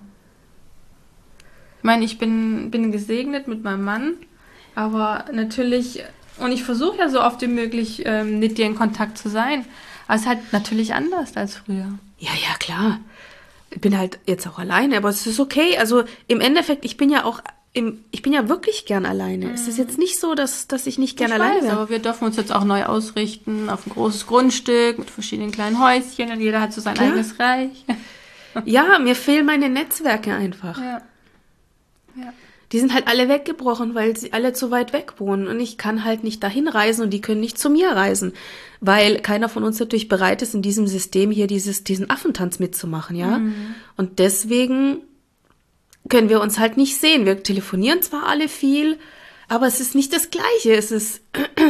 Ich meine, ich bin, bin gesegnet mit meinem Mann, aber natürlich, und ich versuche ja so oft wie möglich ähm, mit dir in Kontakt zu sein, aber es ist halt natürlich anders als früher. Ja, ja, klar. Ich bin halt jetzt auch alleine, aber es ist okay. Also im Endeffekt, ich bin ja auch, im, ich bin ja wirklich gern alleine. Mhm. Es ist jetzt nicht so, dass, dass ich nicht gern ich alleine bin. Aber wir dürfen uns jetzt auch neu ausrichten auf ein großes Grundstück mit verschiedenen kleinen Häuschen und jeder hat so sein ja. eigenes Reich. Ja, mir fehlen meine Netzwerke einfach. Ja. Ja. Die sind halt alle weggebrochen, weil sie alle zu weit weg wohnen. Und ich kann halt nicht dahin reisen und die können nicht zu mir reisen. Weil keiner von uns natürlich bereit ist, in diesem System hier dieses, diesen Affentanz mitzumachen, ja. Mhm. Und deswegen können wir uns halt nicht sehen. Wir telefonieren zwar alle viel, aber es ist nicht das Gleiche. Es ist,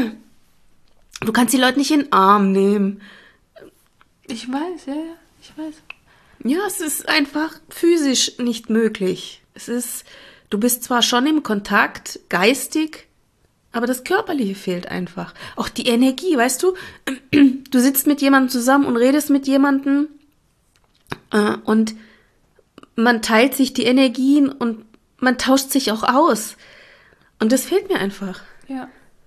du kannst die Leute nicht in den Arm nehmen. Ich weiß, ja, ja, ich weiß. Ja, es ist einfach physisch nicht möglich. Es ist, du bist zwar schon im Kontakt, geistig, aber das Körperliche fehlt einfach. Auch die Energie, weißt du? Du sitzt mit jemandem zusammen und redest mit jemandem äh, und man teilt sich die Energien und man tauscht sich auch aus. Und das fehlt mir einfach. Ja.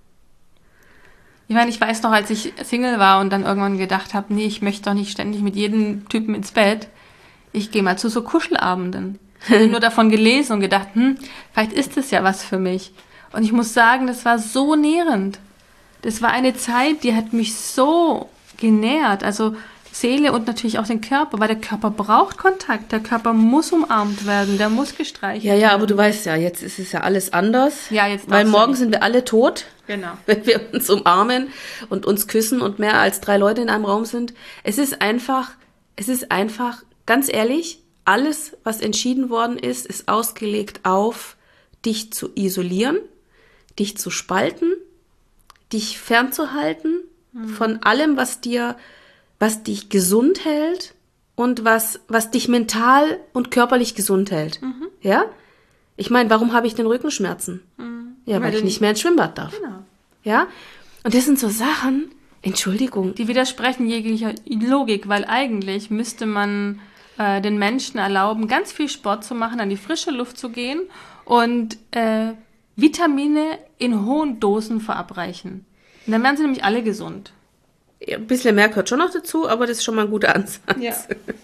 Ich meine, ich weiß noch, als ich Single war und dann irgendwann gedacht habe, nee, ich möchte doch nicht ständig mit jedem Typen ins Bett. Ich gehe mal zu so Kuschelabenden. Ich habe nur davon gelesen und gedacht, hm, vielleicht ist das ja was für mich. Und ich muss sagen, das war so nährend. Das war eine Zeit, die hat mich so genährt. Also Seele und natürlich auch den Körper, weil der Körper braucht Kontakt. Der Körper muss umarmt werden, der muss gestreichelt werden. Ja, ja, aber du weißt ja, jetzt ist es ja alles anders. Ja, jetzt weil morgen sind wir alle tot. Genau. Wenn wir uns umarmen und uns küssen und mehr als drei Leute in einem Raum sind. Es ist einfach, es ist einfach, ganz ehrlich, alles, was entschieden worden ist, ist ausgelegt auf, dich zu isolieren, dich zu spalten, dich fernzuhalten mhm. von allem, was dir, was dich gesund hält und was, was dich mental und körperlich gesund hält. Mhm. Ja? Ich meine, warum habe ich denn Rückenschmerzen? Mhm. Ja, weil, weil ich nicht mehr ins Schwimmbad darf. Genau. Ja? Und das sind so Sachen, Entschuldigung. Die widersprechen jeglicher Logik, weil eigentlich müsste man äh, den Menschen erlauben, ganz viel Sport zu machen, an die frische Luft zu gehen und äh, Vitamine in hohen Dosen verabreichen. Und dann werden sie nämlich alle gesund. Ja, ein bisschen mehr gehört schon noch dazu, aber das ist schon mal ein guter Ansatz. Ja,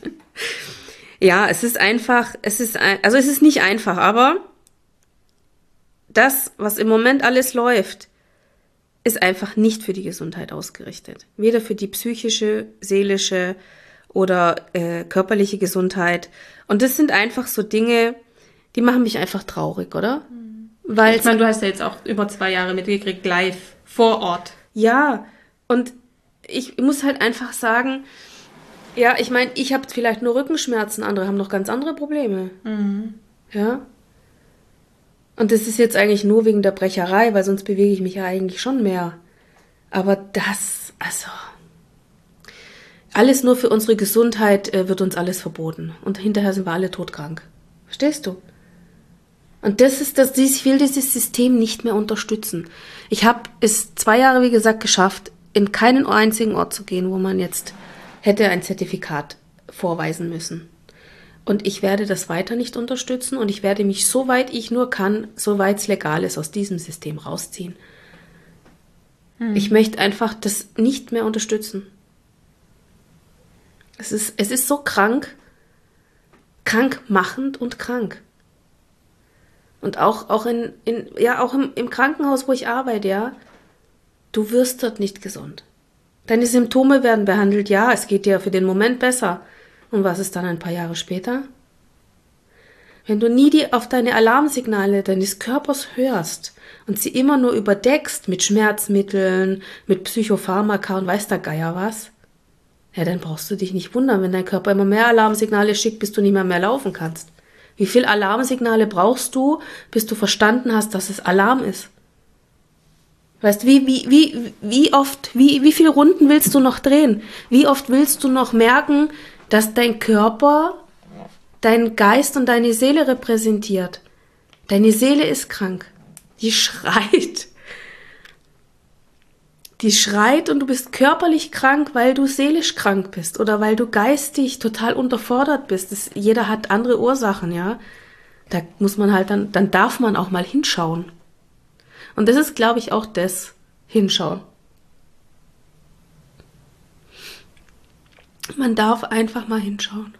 ja, es ist einfach, es ist, ein, also es ist nicht einfach, aber das, was im Moment alles läuft, ist einfach nicht für die Gesundheit ausgerichtet. Weder für die psychische, seelische oder äh, körperliche Gesundheit. Und das sind einfach so Dinge, die machen mich einfach traurig, oder? Mhm. Weil ich meine, du hast ja jetzt auch über zwei Jahre mitgekriegt, live, vor Ort. Ja, und ich muss halt einfach sagen, ja, ich meine, ich habe vielleicht nur Rückenschmerzen, andere haben noch ganz andere Probleme. Mhm. Ja. Und das ist jetzt eigentlich nur wegen der Brecherei, weil sonst bewege ich mich ja eigentlich schon mehr. Aber das, also, alles nur für unsere Gesundheit äh, wird uns alles verboten. Und hinterher sind wir alle todkrank. Verstehst du? Und das ist das, ich will dieses System nicht mehr unterstützen. Ich habe es zwei Jahre, wie gesagt, geschafft, in keinen einzigen Ort zu gehen, wo man jetzt hätte ein Zertifikat vorweisen müssen. Und ich werde das weiter nicht unterstützen und ich werde mich, soweit ich nur kann, soweit es legal ist, aus diesem System rausziehen. Hm. Ich möchte einfach das nicht mehr unterstützen. Es ist, es ist so krank, krankmachend und krank. Und auch, auch, in, in, ja, auch im, im Krankenhaus, wo ich arbeite, ja, du wirst dort nicht gesund. Deine Symptome werden behandelt, ja, es geht dir für den Moment besser. Und was ist dann ein paar Jahre später? Wenn du nie die, auf deine Alarmsignale deines Körpers hörst und sie immer nur überdeckst mit Schmerzmitteln, mit Psychopharmaka und weiß der Geier was, ja, dann brauchst du dich nicht wundern, wenn dein Körper immer mehr Alarmsignale schickt, bis du nicht mehr mehr laufen kannst. Wie viel Alarmsignale brauchst du, bis du verstanden hast, dass es Alarm ist? Weißt, wie, wie, wie, wie oft, wie, wie viele Runden willst du noch drehen? Wie oft willst du noch merken, dass dein Körper deinen Geist und deine Seele repräsentiert. Deine Seele ist krank. Die schreit. Die schreit und du bist körperlich krank, weil du seelisch krank bist oder weil du geistig total unterfordert bist. Das, jeder hat andere Ursachen, ja. Da muss man halt dann, dann darf man auch mal hinschauen. Und das ist, glaube ich, auch das, hinschauen. Man darf einfach mal hinschauen.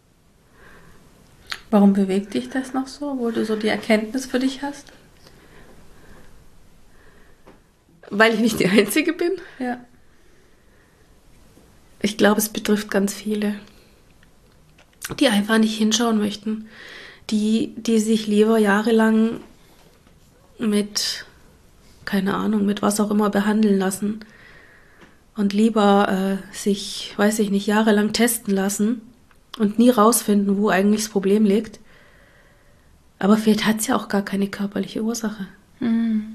Warum bewegt dich das noch so, wo du so die Erkenntnis für dich hast? Weil ich nicht die Einzige bin? Ja. Ich glaube, es betrifft ganz viele, die einfach nicht hinschauen möchten. Die, die sich lieber jahrelang mit, keine Ahnung, mit was auch immer behandeln lassen. Und lieber äh, sich, weiß ich nicht, jahrelang testen lassen und nie rausfinden, wo eigentlich das Problem liegt. Aber vielleicht hat es ja auch gar keine körperliche Ursache. Mhm.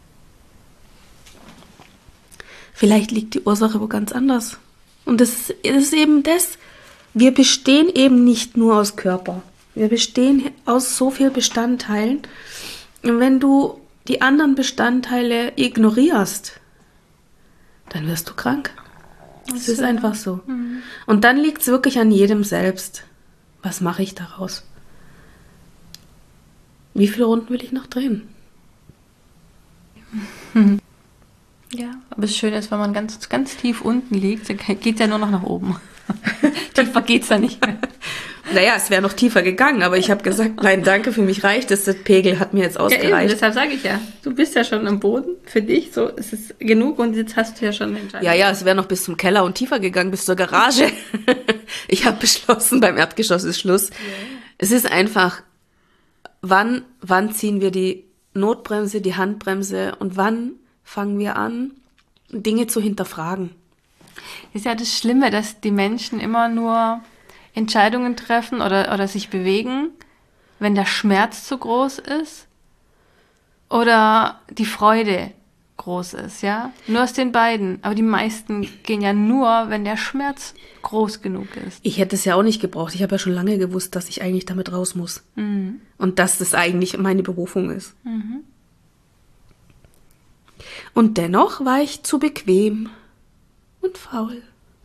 Vielleicht liegt die Ursache wo ganz anders. Und das, das ist eben das. Wir bestehen eben nicht nur aus Körper. Wir bestehen aus so vielen Bestandteilen. Und wenn du die anderen Bestandteile ignorierst, dann wirst du krank. Das ist einfach so. Mhm. Und dann liegt es wirklich an jedem selbst. Was mache ich daraus? Wie viele Runden will ich noch drehen? Ja, aber das Schöne ist, wenn man ganz, ganz tief unten liegt, dann geht es ja nur noch nach oben. Tiefer geht es ja nicht mehr. Naja, es wäre noch tiefer gegangen, aber ich habe gesagt, nein, danke, für mich reicht es. Der Pegel hat mir jetzt ausgereicht. Ja, eben, deshalb sage ich ja, du bist ja schon am Boden. Für dich, so ist es genug und jetzt hast du ja schon eine Entscheidung. Ja, ja, es wäre noch bis zum Keller und tiefer gegangen, bis zur Garage. Ich habe beschlossen, beim Erdgeschoss ist Schluss. Ja. Es ist einfach, wann, wann ziehen wir die Notbremse, die Handbremse und wann fangen wir an, Dinge zu hinterfragen? Ist ja das Schlimme, dass die Menschen immer nur Entscheidungen treffen oder, oder sich bewegen, wenn der Schmerz zu groß ist oder die Freude groß ist, ja? Nur aus den beiden. Aber die meisten gehen ja nur, wenn der Schmerz groß genug ist. Ich hätte es ja auch nicht gebraucht. Ich habe ja schon lange gewusst, dass ich eigentlich damit raus muss. Mhm. Und dass das eigentlich meine Berufung ist. Mhm. Und dennoch war ich zu bequem und faul.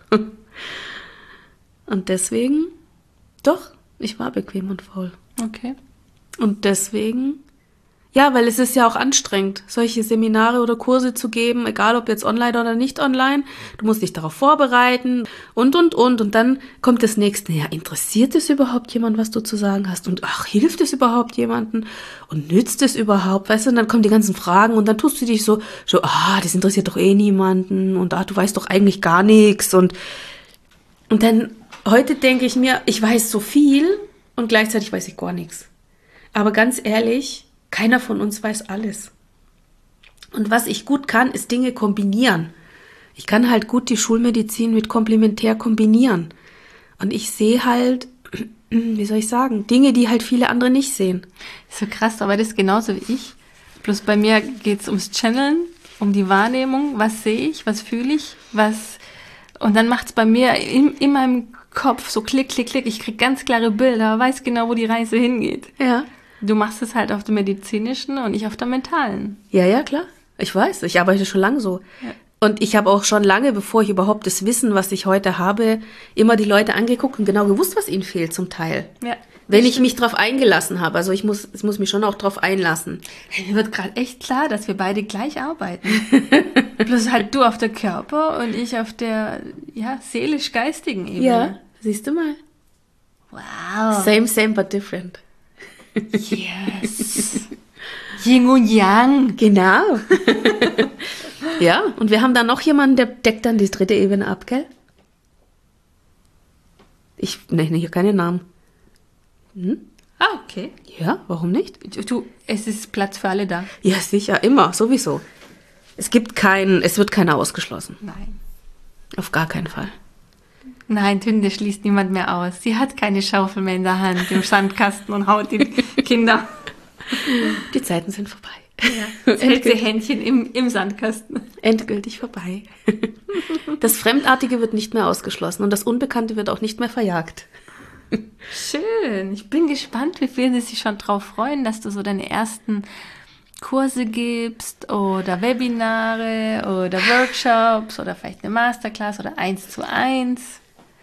Und deswegen, doch, ich war bequem und faul. Okay. Und deswegen, ja, weil es ist ja auch anstrengend, solche Seminare oder Kurse zu geben, egal ob jetzt online oder nicht online. Du musst dich darauf vorbereiten und, und, und. Und dann kommt das nächste, ja, interessiert es überhaupt jemand, was du zu sagen hast? Und ach, hilft es überhaupt jemandem? Und nützt es überhaupt? Weißt du, und dann kommen die ganzen Fragen und dann tust du dich so, so, ah, das interessiert doch eh niemanden und ah, du weißt doch eigentlich gar nichts. Und, und dann, heute denke ich mir, ich weiß so viel und gleichzeitig weiß ich gar nichts. Aber ganz ehrlich, keiner von uns weiß alles. Und was ich gut kann, ist Dinge kombinieren. Ich kann halt gut die Schulmedizin mit komplementär kombinieren. Und ich sehe halt, wie soll ich sagen, Dinge, die halt viele andere nicht sehen. So krass, aber das ist genauso wie ich. Bloß bei mir geht es ums Channeln, um die Wahrnehmung. Was sehe ich, was fühle ich, was... Und dann macht es bei mir in, in meinem Kopf so klick, klick, klick. Ich kriege ganz klare Bilder, weiß genau, wo die Reise hingeht. Ja. Du machst es halt auf der medizinischen und ich auf der mentalen. Ja, ja, klar. Ich weiß, ich arbeite schon lange so. Ja. Und ich habe auch schon lange, bevor ich überhaupt das Wissen, was ich heute habe, immer die Leute angeguckt und genau gewusst, was ihnen fehlt zum Teil. Ja, wenn ich stimmt. mich drauf eingelassen habe. Also ich muss, ich muss mich schon auch drauf einlassen. Hey, mir wird gerade echt klar, dass wir beide gleich arbeiten. Bloß halt du auf der Körper und ich auf der ja, seelisch-geistigen Ebene. Ja, siehst du mal. Wow. Same, same, but different. Yes. Yin und Yang. Genau. Ja, und wir haben dann noch jemanden, der deckt dann die dritte Ebene ab, gell? Ich nenne hier keine Namen. Hm? Ah, okay. Ja, warum nicht? Du, es ist Platz für alle da. Ja, sicher, immer, sowieso. Es gibt keinen, es wird keiner ausgeschlossen. Nein. Auf gar keinen Fall. Nein, Tünde schließt niemand mehr aus. Sie hat keine Schaufel mehr in der Hand im Sandkasten und haut die Kinder. Die Zeiten sind vorbei. Ja, jetzt hält sie Händchen im, im Sandkasten. Endgültig vorbei. Das Fremdartige wird nicht mehr ausgeschlossen und das Unbekannte wird auch nicht mehr verjagt. Schön. Ich bin gespannt, wie viel sie sich schon drauf freuen, dass du so deine ersten Kurse gibst oder Webinare oder Workshops oder vielleicht eine Masterclass oder eins zu eins.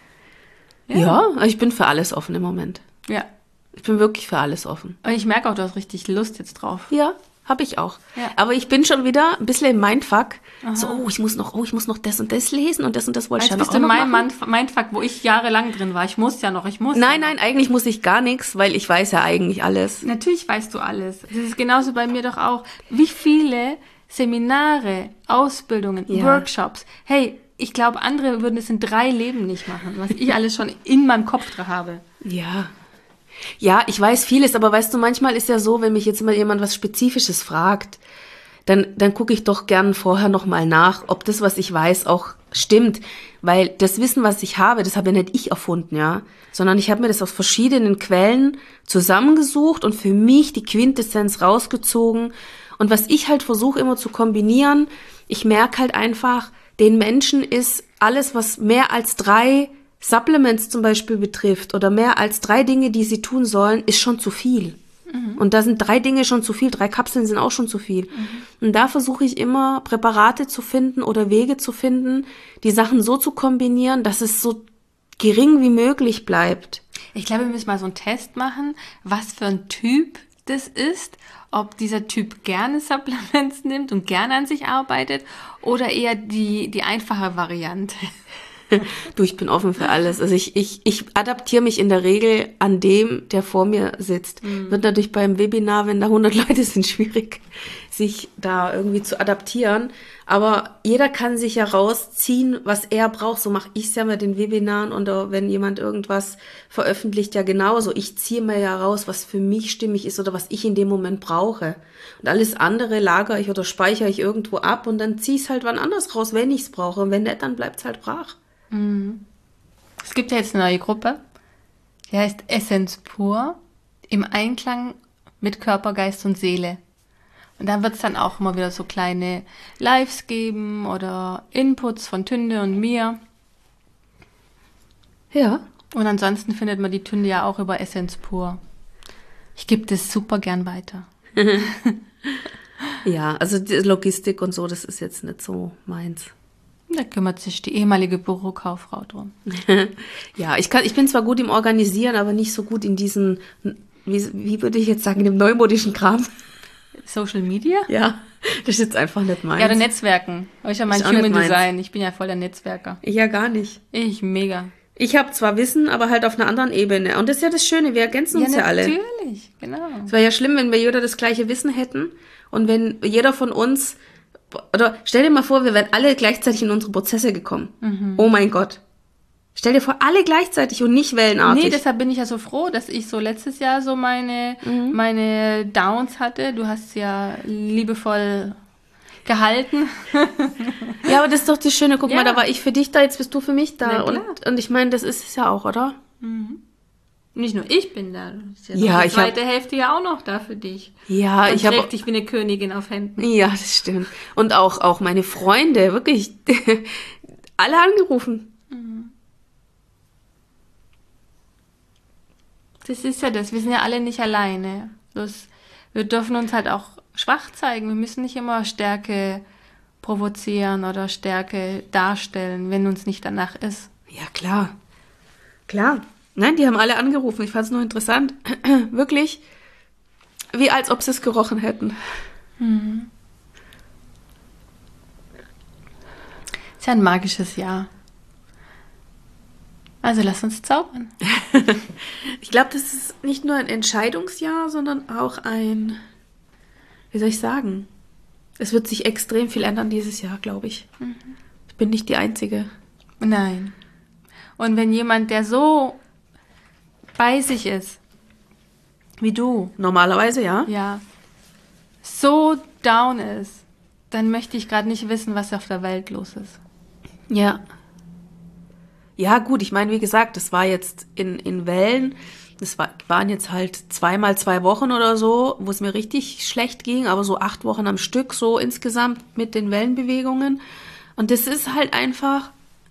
Ja, ja, ich bin für alles offen im Moment. Ja. Ich bin wirklich für alles offen. Und ich merke auch, du hast richtig Lust jetzt drauf. Ja, habe ich auch. Ja. Aber ich bin schon wieder ein bisschen im Mindfuck. Aha. So, oh, ich muss noch, oh, ich muss noch das und das lesen und das und das wollte ich ja noch bist du in meinem Mindfuck, wo ich jahrelang drin war. Ich muss ja noch, ich muss Nein, ja nein, eigentlich muss ich gar nichts, weil ich weiß ja eigentlich alles. Natürlich weißt du alles. Das ist genauso bei mir doch auch. Wie viele Seminare, Ausbildungen, ja. Workshops. Hey, ich glaube, andere würden es in drei Leben nicht machen, was ich alles schon in meinem Kopf drin habe. Ja. Ja, ich weiß vieles, aber weißt du, manchmal ist ja so, wenn mich jetzt mal jemand was Spezifisches fragt, dann, dann gucke ich doch gern vorher nochmal nach, ob das, was ich weiß, auch stimmt. Weil das Wissen, was ich habe, das habe ja nicht ich erfunden, ja, sondern ich habe mir das aus verschiedenen Quellen zusammengesucht und für mich die Quintessenz rausgezogen. Und was ich halt versuche immer zu kombinieren, ich merke halt einfach, den Menschen ist alles, was mehr als drei Supplements zum Beispiel betrifft oder mehr als drei Dinge, die sie tun sollen, ist schon zu viel. Mhm. Und da sind drei Dinge schon zu viel, drei Kapseln sind auch schon zu viel. Mhm. Und da versuche ich immer, Präparate zu finden oder Wege zu finden, die Sachen so zu kombinieren, dass es so gering wie möglich bleibt. Ich glaube, wir müssen mal so einen Test machen, was für ein Typ das ist, ob dieser Typ gerne Supplements nimmt und gerne an sich arbeitet oder eher die, die einfache Variante. Du, ich bin offen für alles. Also ich, ich, ich adaptiere mich in der Regel an dem, der vor mir sitzt. Mhm. Wird natürlich beim Webinar, wenn da hundert Leute sind, schwierig, sich da irgendwie zu adaptieren. Aber jeder kann sich ja rausziehen, was er braucht. So mache ich es ja mit den Webinaren und wenn jemand irgendwas veröffentlicht, ja genauso. Ich ziehe mir ja raus, was für mich stimmig ist oder was ich in dem Moment brauche. Und alles andere lagere ich oder speichere ich irgendwo ab und dann ziehe ich es halt wann anders raus, wenn ich es brauche. Und wenn nicht, dann bleibt es halt brach. Es gibt ja jetzt eine neue Gruppe, die heißt Essenz pur, im Einklang mit Körper, Geist und Seele. Und da wird es dann auch immer wieder so kleine Lives geben oder Inputs von Tünde und mir. Ja. Und ansonsten findet man die Tünde ja auch über Essenz pur. Ich gebe das super gern weiter. Ja, also die Logistik und so, das ist jetzt nicht so meins. Da kümmert sich die ehemalige Bürokauffrau drum. Ja, ich kann, ich bin zwar gut im Organisieren, aber nicht so gut in diesen, wie, wie würde ich jetzt sagen, in dem neumodischen Kram. Social Media? Ja, das ist jetzt einfach nicht meins. Ja, oder Netzwerken. Aber ich habe mein Human Design. Ich bin ja voll der Netzwerker. Ich ja gar nicht. Ich mega. Ich habe zwar Wissen, aber halt auf einer anderen Ebene. Und das ist ja das Schöne, wir ergänzen uns ja, ja alle. Natürlich, genau. Es wäre ja schlimm, wenn wir jeder das gleiche Wissen hätten und wenn jeder von uns, oder stell dir mal vor, wir wären alle gleichzeitig in unsere Prozesse gekommen. Mhm. Oh mein Gott. Stell dir vor, alle gleichzeitig und nicht wellenartig. Nee, deshalb bin ich ja so froh, dass ich so letztes Jahr so meine, mhm. meine Downs hatte. Du hast ja liebevoll gehalten. Ja, aber das ist doch das Schöne. Guck ja. mal, da war ich für dich da, jetzt bist du für mich da. Und, und ich meine, das ist es ja auch, oder? Mhm. Nicht nur ich bin da. Ist ja ja, die ich zweite hab, Hälfte ja auch noch da für dich. Ja, und ich habe dich wie eine Königin auf Händen. Ja, das stimmt. Und auch, auch meine Freunde, wirklich, alle angerufen. Mhm. Das ist ja das. Wir sind ja alle nicht alleine. Bloß wir dürfen uns halt auch schwach zeigen. Wir müssen nicht immer Stärke provozieren oder Stärke darstellen, wenn uns nicht danach ist. Ja, klar. Klar. Nein, die haben alle angerufen. Ich fand es nur interessant. Wirklich, wie als ob sie es gerochen hätten. Mhm. Ist ja ein magisches Jahr. Also lass uns zaubern. Ich glaube, das ist nicht nur ein Entscheidungsjahr, sondern auch ein, wie soll ich sagen, es wird sich extrem viel ändern dieses Jahr, glaube ich. Mhm. Ich bin nicht die Einzige. Nein. Und wenn jemand, der so bei sich ist, wie du. Normalerweise, ja. Ja. So down ist, dann möchte ich gerade nicht wissen, was auf der Welt los ist. Ja. Ja, gut, ich meine, wie gesagt, das war jetzt in, in Wellen. Das war, waren jetzt halt zweimal zwei Wochen oder so, wo es mir richtig schlecht ging, aber so acht Wochen am Stück so insgesamt mit den Wellenbewegungen. Und das ist halt einfach,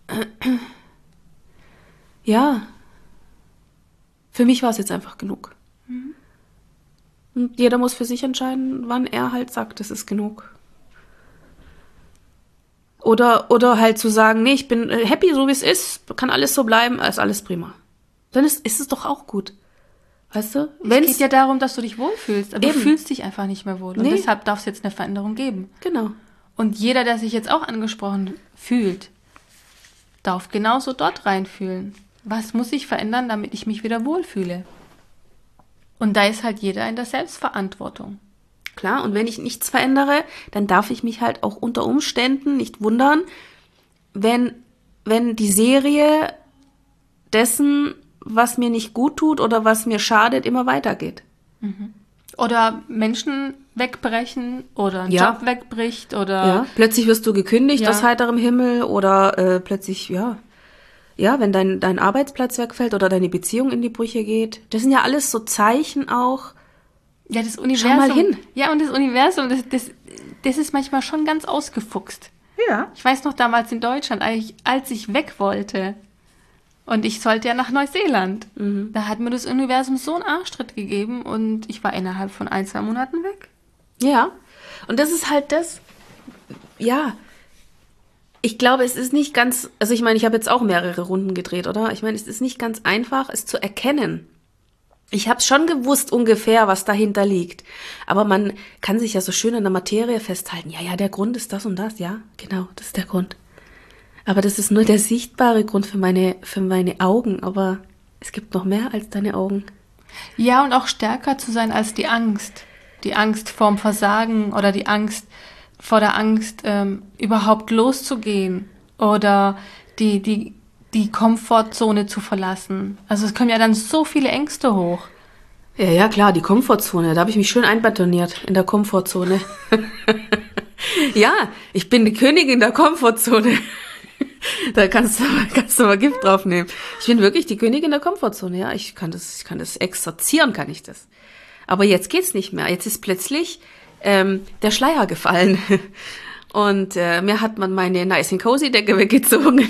ja, für mich war es jetzt einfach genug. Mhm. Und jeder muss für sich entscheiden, wann er halt sagt, das ist genug. Oder, oder halt zu sagen, nee, ich bin happy, so wie es ist, kann alles so bleiben, ist alles prima. Dann ist, ist es doch auch gut. Weißt du? Wenn's, es geht ja darum, dass du dich wohlfühlst, aber eben. Du fühlst dich einfach nicht mehr wohl. Und nee. deshalb darf es jetzt eine Veränderung geben. Genau. Und jeder, der sich jetzt auch angesprochen fühlt, darf genauso dort reinfühlen. Was muss ich verändern, damit ich mich wieder wohlfühle? Und da ist halt jeder in der Selbstverantwortung. Klar, und wenn ich nichts verändere, dann darf ich mich halt auch unter Umständen nicht wundern, wenn, wenn die Serie dessen, was mir nicht gut tut oder was mir schadet, immer weitergeht. Mhm. Oder Menschen wegbrechen oder ein ja. Job wegbricht oder... Ja, plötzlich wirst du gekündigt ja. aus heiterem Himmel oder äh, plötzlich, ja, ja, wenn dein, dein Arbeitsplatz wegfällt oder deine Beziehung in die Brüche geht. Das sind ja alles so Zeichen auch. Ja, das Universum. Schau mal hin. Ja, und das Universum, das, das, das ist manchmal schon ganz ausgefuchst. Ja. Ich weiß noch damals in Deutschland, als, als ich weg wollte und ich sollte ja nach Neuseeland, mhm. da hat mir das Universum so einen Arschtritt gegeben und ich war innerhalb von ein, zwei Monaten weg. Ja, und das ist halt das, ja, ich glaube, es ist nicht ganz, also ich meine, ich habe jetzt auch mehrere Runden gedreht, oder? Ich meine, es ist nicht ganz einfach, es zu erkennen. Ich habe schon gewusst ungefähr, was dahinter liegt. Aber man kann sich ja so schön in der Materie festhalten. Ja, ja, der Grund ist das und das. Ja, genau, das ist der Grund. Aber das ist nur der sichtbare Grund für meine, für meine Augen. Aber es gibt noch mehr als deine Augen. Ja, und auch stärker zu sein als die Angst. Die Angst vorm Versagen oder die Angst vor der Angst, ähm, überhaupt loszugehen. Oder die, die, die Komfortzone zu verlassen. Also es kommen ja dann so viele Ängste hoch. Ja, ja, klar, die Komfortzone. Da habe ich mich schön einbetoniert in der Komfortzone. Ja, ich bin die Königin der Komfortzone. Da kannst du, kannst du mal Gift drauf nehmen. Ich bin wirklich die Königin der Komfortzone. Ja, ich kann das, ich kann das exorzieren, kann ich das. Aber jetzt geht's nicht mehr. Jetzt ist plötzlich ähm, der Schleier gefallen. Und äh, mir hat man meine Nice and Cozy Decke weggezogen.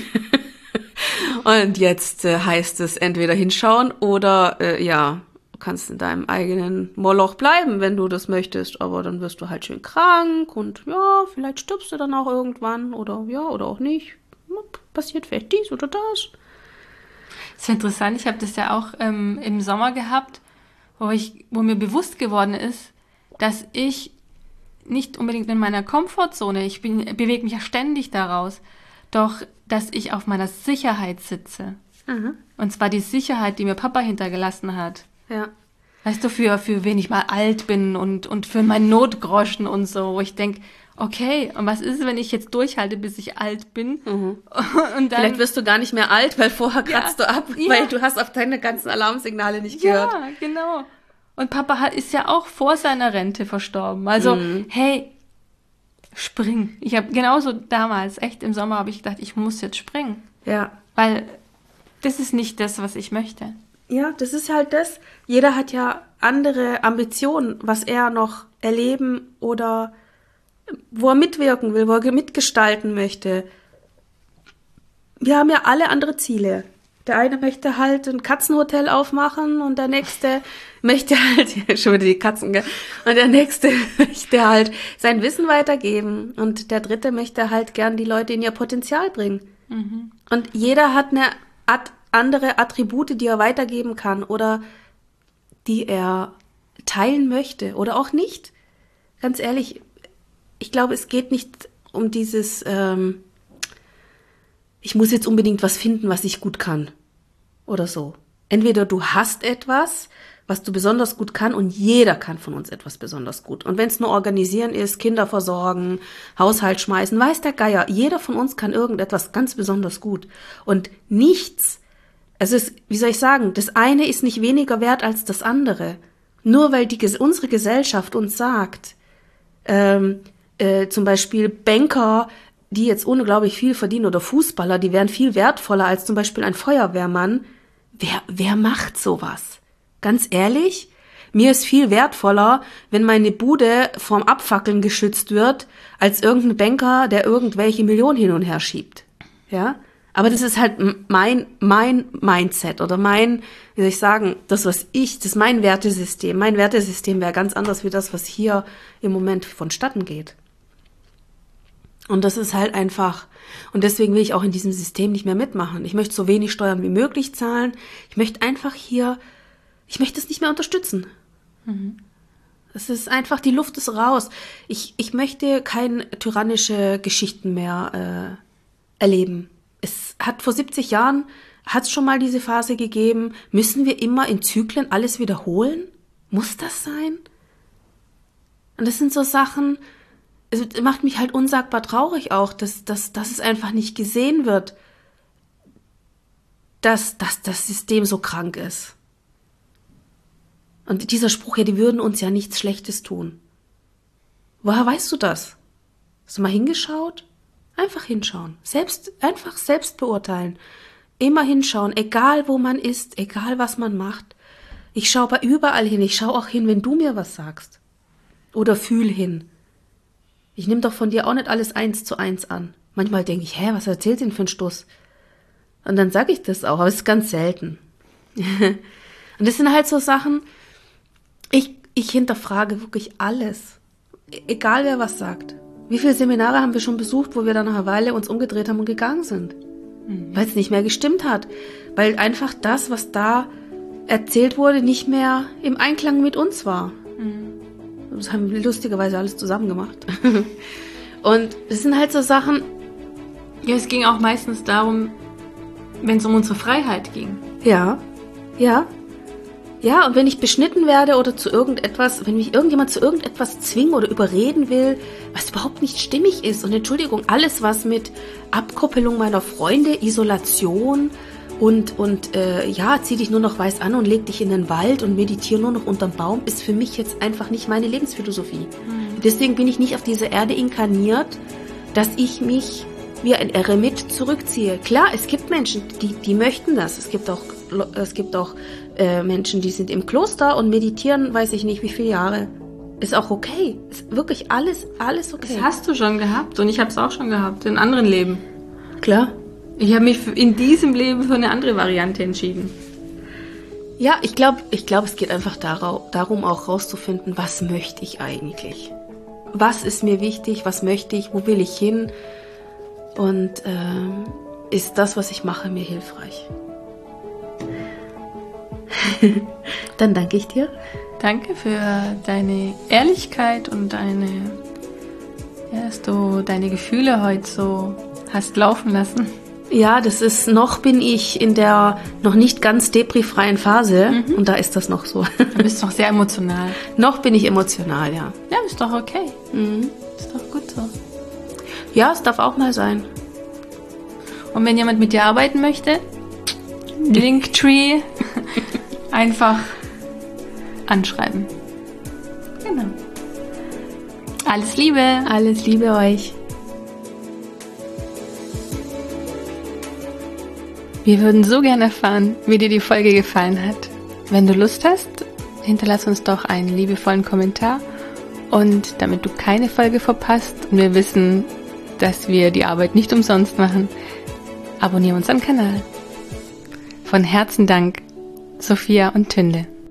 Und jetzt äh, heißt es entweder hinschauen oder, äh, ja, du kannst in deinem eigenen Moloch bleiben, wenn du das möchtest. Aber dann wirst du halt schön krank und ja, vielleicht stirbst du dann auch irgendwann oder ja, oder auch nicht. Passiert vielleicht dies oder das. Das ist interessant. Ich habe das ja auch ähm, im Sommer gehabt, wo, ich, wo mir bewusst geworden ist, dass ich nicht unbedingt in meiner Komfortzone, ich bin, bewege mich ja ständig daraus, doch dass ich auf meiner Sicherheit sitze. Mhm. Und zwar die Sicherheit, die mir Papa hintergelassen hat. Ja. Weißt du, für, für wen ich mal alt bin und, und für meinen Notgroschen und so, wo ich denke, okay, und was ist, wenn ich jetzt durchhalte, bis ich alt bin? Mhm. Und dann, vielleicht wirst du gar nicht mehr alt, weil vorher kratzt ja, du ab, ja. weil du hast auf deine ganzen Alarmsignale nicht gehört. Ja, genau. Und Papa hat, ist ja auch vor seiner Rente verstorben. Also, mhm. hey, spring. Ich habe genauso damals, echt im Sommer, habe ich gedacht, ich muss jetzt springen. Ja. Weil das ist nicht das, was ich möchte. Ja, das ist halt das. Jeder hat ja andere Ambitionen, was er noch erleben oder wo er mitwirken will, wo er mitgestalten möchte. Wir haben ja alle andere Ziele. Der eine möchte halt ein Katzenhotel aufmachen und der nächste möchte halt, schon wieder die Katzen, gell? Und der nächste möchte halt sein Wissen weitergeben und der dritte möchte halt gern die Leute in ihr Potenzial bringen. Mhm. Und jeder hat eine Art andere Attribute, die er weitergeben kann oder die er teilen möchte oder auch nicht. Ganz ehrlich, ich glaube, es geht nicht um dieses, ähm, ich muss jetzt unbedingt was finden, was ich gut kann oder so. Entweder du hast etwas, was du besonders gut kann und jeder kann von uns etwas besonders gut. Und wenn es nur organisieren ist, Kinder versorgen, Haushalt schmeißen, weiß der Geier, jeder von uns kann irgendetwas ganz besonders gut. Und nichts, es ist, wie soll ich sagen, das eine ist nicht weniger wert als das andere. Nur weil die, unsere Gesellschaft uns sagt, ähm, äh, zum Beispiel Banker, die jetzt unglaublich viel verdienen oder Fußballer, die wären viel wertvoller als zum Beispiel ein Feuerwehrmann. Wer, wer macht sowas? Ganz ehrlich, mir ist viel wertvoller, wenn meine Bude vorm Abfackeln geschützt wird, als irgendein Banker, der irgendwelche Millionen hin und her schiebt. Ja? Aber das ist halt mein, mein Mindset oder mein, wie soll ich sagen, das, was ich, das ist mein Wertesystem. Mein Wertesystem wäre ganz anders wie das, was hier im Moment vonstatten geht. Und das ist halt einfach, und deswegen will ich auch in diesem System nicht mehr mitmachen. Ich möchte so wenig Steuern wie möglich zahlen. Ich möchte einfach hier, ich möchte es nicht mehr unterstützen. Mhm. Es ist einfach, die Luft ist raus. Ich, ich möchte keine tyrannische Geschichten mehr äh, erleben. Es hat vor siebzig Jahren, hat es schon mal diese Phase gegeben. Müssen wir immer in Zyklen alles wiederholen? Muss das sein? Und das sind so Sachen, es macht mich halt unsagbar traurig auch, dass, dass, dass es einfach nicht gesehen wird, dass, dass das System so krank ist. Und dieser Spruch, ja, die würden uns ja nichts Schlechtes tun. Woher weißt du das? Hast du mal hingeschaut? Einfach hinschauen. Selbst, einfach selbst beurteilen. Immer hinschauen, egal wo man ist, egal was man macht. Ich schaue bei überall hin. Ich schaue auch hin, wenn du mir was sagst. Oder fühl hin. Ich nehme doch von dir auch nicht alles eins zu eins an. Manchmal denke ich, hä, was erzählt denn für ein Stuss? Und dann sage ich das auch, aber es ist ganz selten. Und das sind halt so Sachen, ich, ich hinterfrage wirklich alles. Egal wer was sagt. Wie viele Seminare haben wir schon besucht, wo wir dann nach einer Weile uns umgedreht haben und gegangen sind? Mhm. Weil es nicht mehr gestimmt hat. Weil einfach das, was da erzählt wurde, nicht mehr im Einklang mit uns war. Mhm. Das haben wir lustigerweise alles zusammen gemacht. Und es sind halt so Sachen... Ja, es ging auch meistens darum, wenn es um unsere Freiheit ging. Ja, ja. Ja, und wenn ich beschnitten werde oder zu irgendetwas, wenn mich irgendjemand zu irgendetwas zwingen oder überreden will, was überhaupt nicht stimmig ist, und Entschuldigung, alles, was mit Abkoppelung meiner Freunde, Isolation und, und äh, ja, zieh dich nur noch weiß an und leg dich in den Wald und meditiere nur noch unterm Baum, ist für mich jetzt einfach nicht meine Lebensphilosophie. Mhm. Deswegen bin ich nicht auf diese Erde inkarniert, dass ich mich wie ein Eremit zurückziehe. Klar, es gibt Menschen, die, die möchten das. Es gibt auch, es gibt auch äh, Menschen, die sind im Kloster und meditieren, weiß ich nicht wie viele Jahre. Ist auch okay. Ist wirklich alles, alles okay. Das hast du schon gehabt und ich habe es auch schon gehabt, in anderen Leben. Klar. Ich habe mich in diesem Leben für eine andere Variante entschieden. Ja, ich glaube, ich glaub, es geht einfach darau- darum, auch rauszufinden, was möchte ich eigentlich? Was ist mir wichtig? Was möchte ich? Wo will ich hin? Und ähm, ist das, was ich mache, mir hilfreich? Dann danke ich dir. Danke für deine Ehrlichkeit und deine, ja, dass du deine Gefühle heute so hast laufen lassen. Ja, das ist, noch bin ich in der noch nicht ganz depri-freien Phase, mhm. Und da ist das noch so. Du bist doch sehr emotional. Noch bin ich emotional, ja. Ja, ist doch okay. Mhm. Ist doch gut so. Ja, es darf auch mal sein. Und wenn jemand mit dir arbeiten möchte, Linktree, einfach anschreiben. Genau. Alles Liebe. Alles Liebe euch. Wir würden so gerne erfahren, wie dir die Folge gefallen hat. Wenn du Lust hast, hinterlass uns doch einen liebevollen Kommentar. Und damit du keine Folge verpasst und wir wissen, dass wir die Arbeit nicht umsonst machen, abonniere unseren Kanal. Von Herzen Dank, Sophia und Tünde.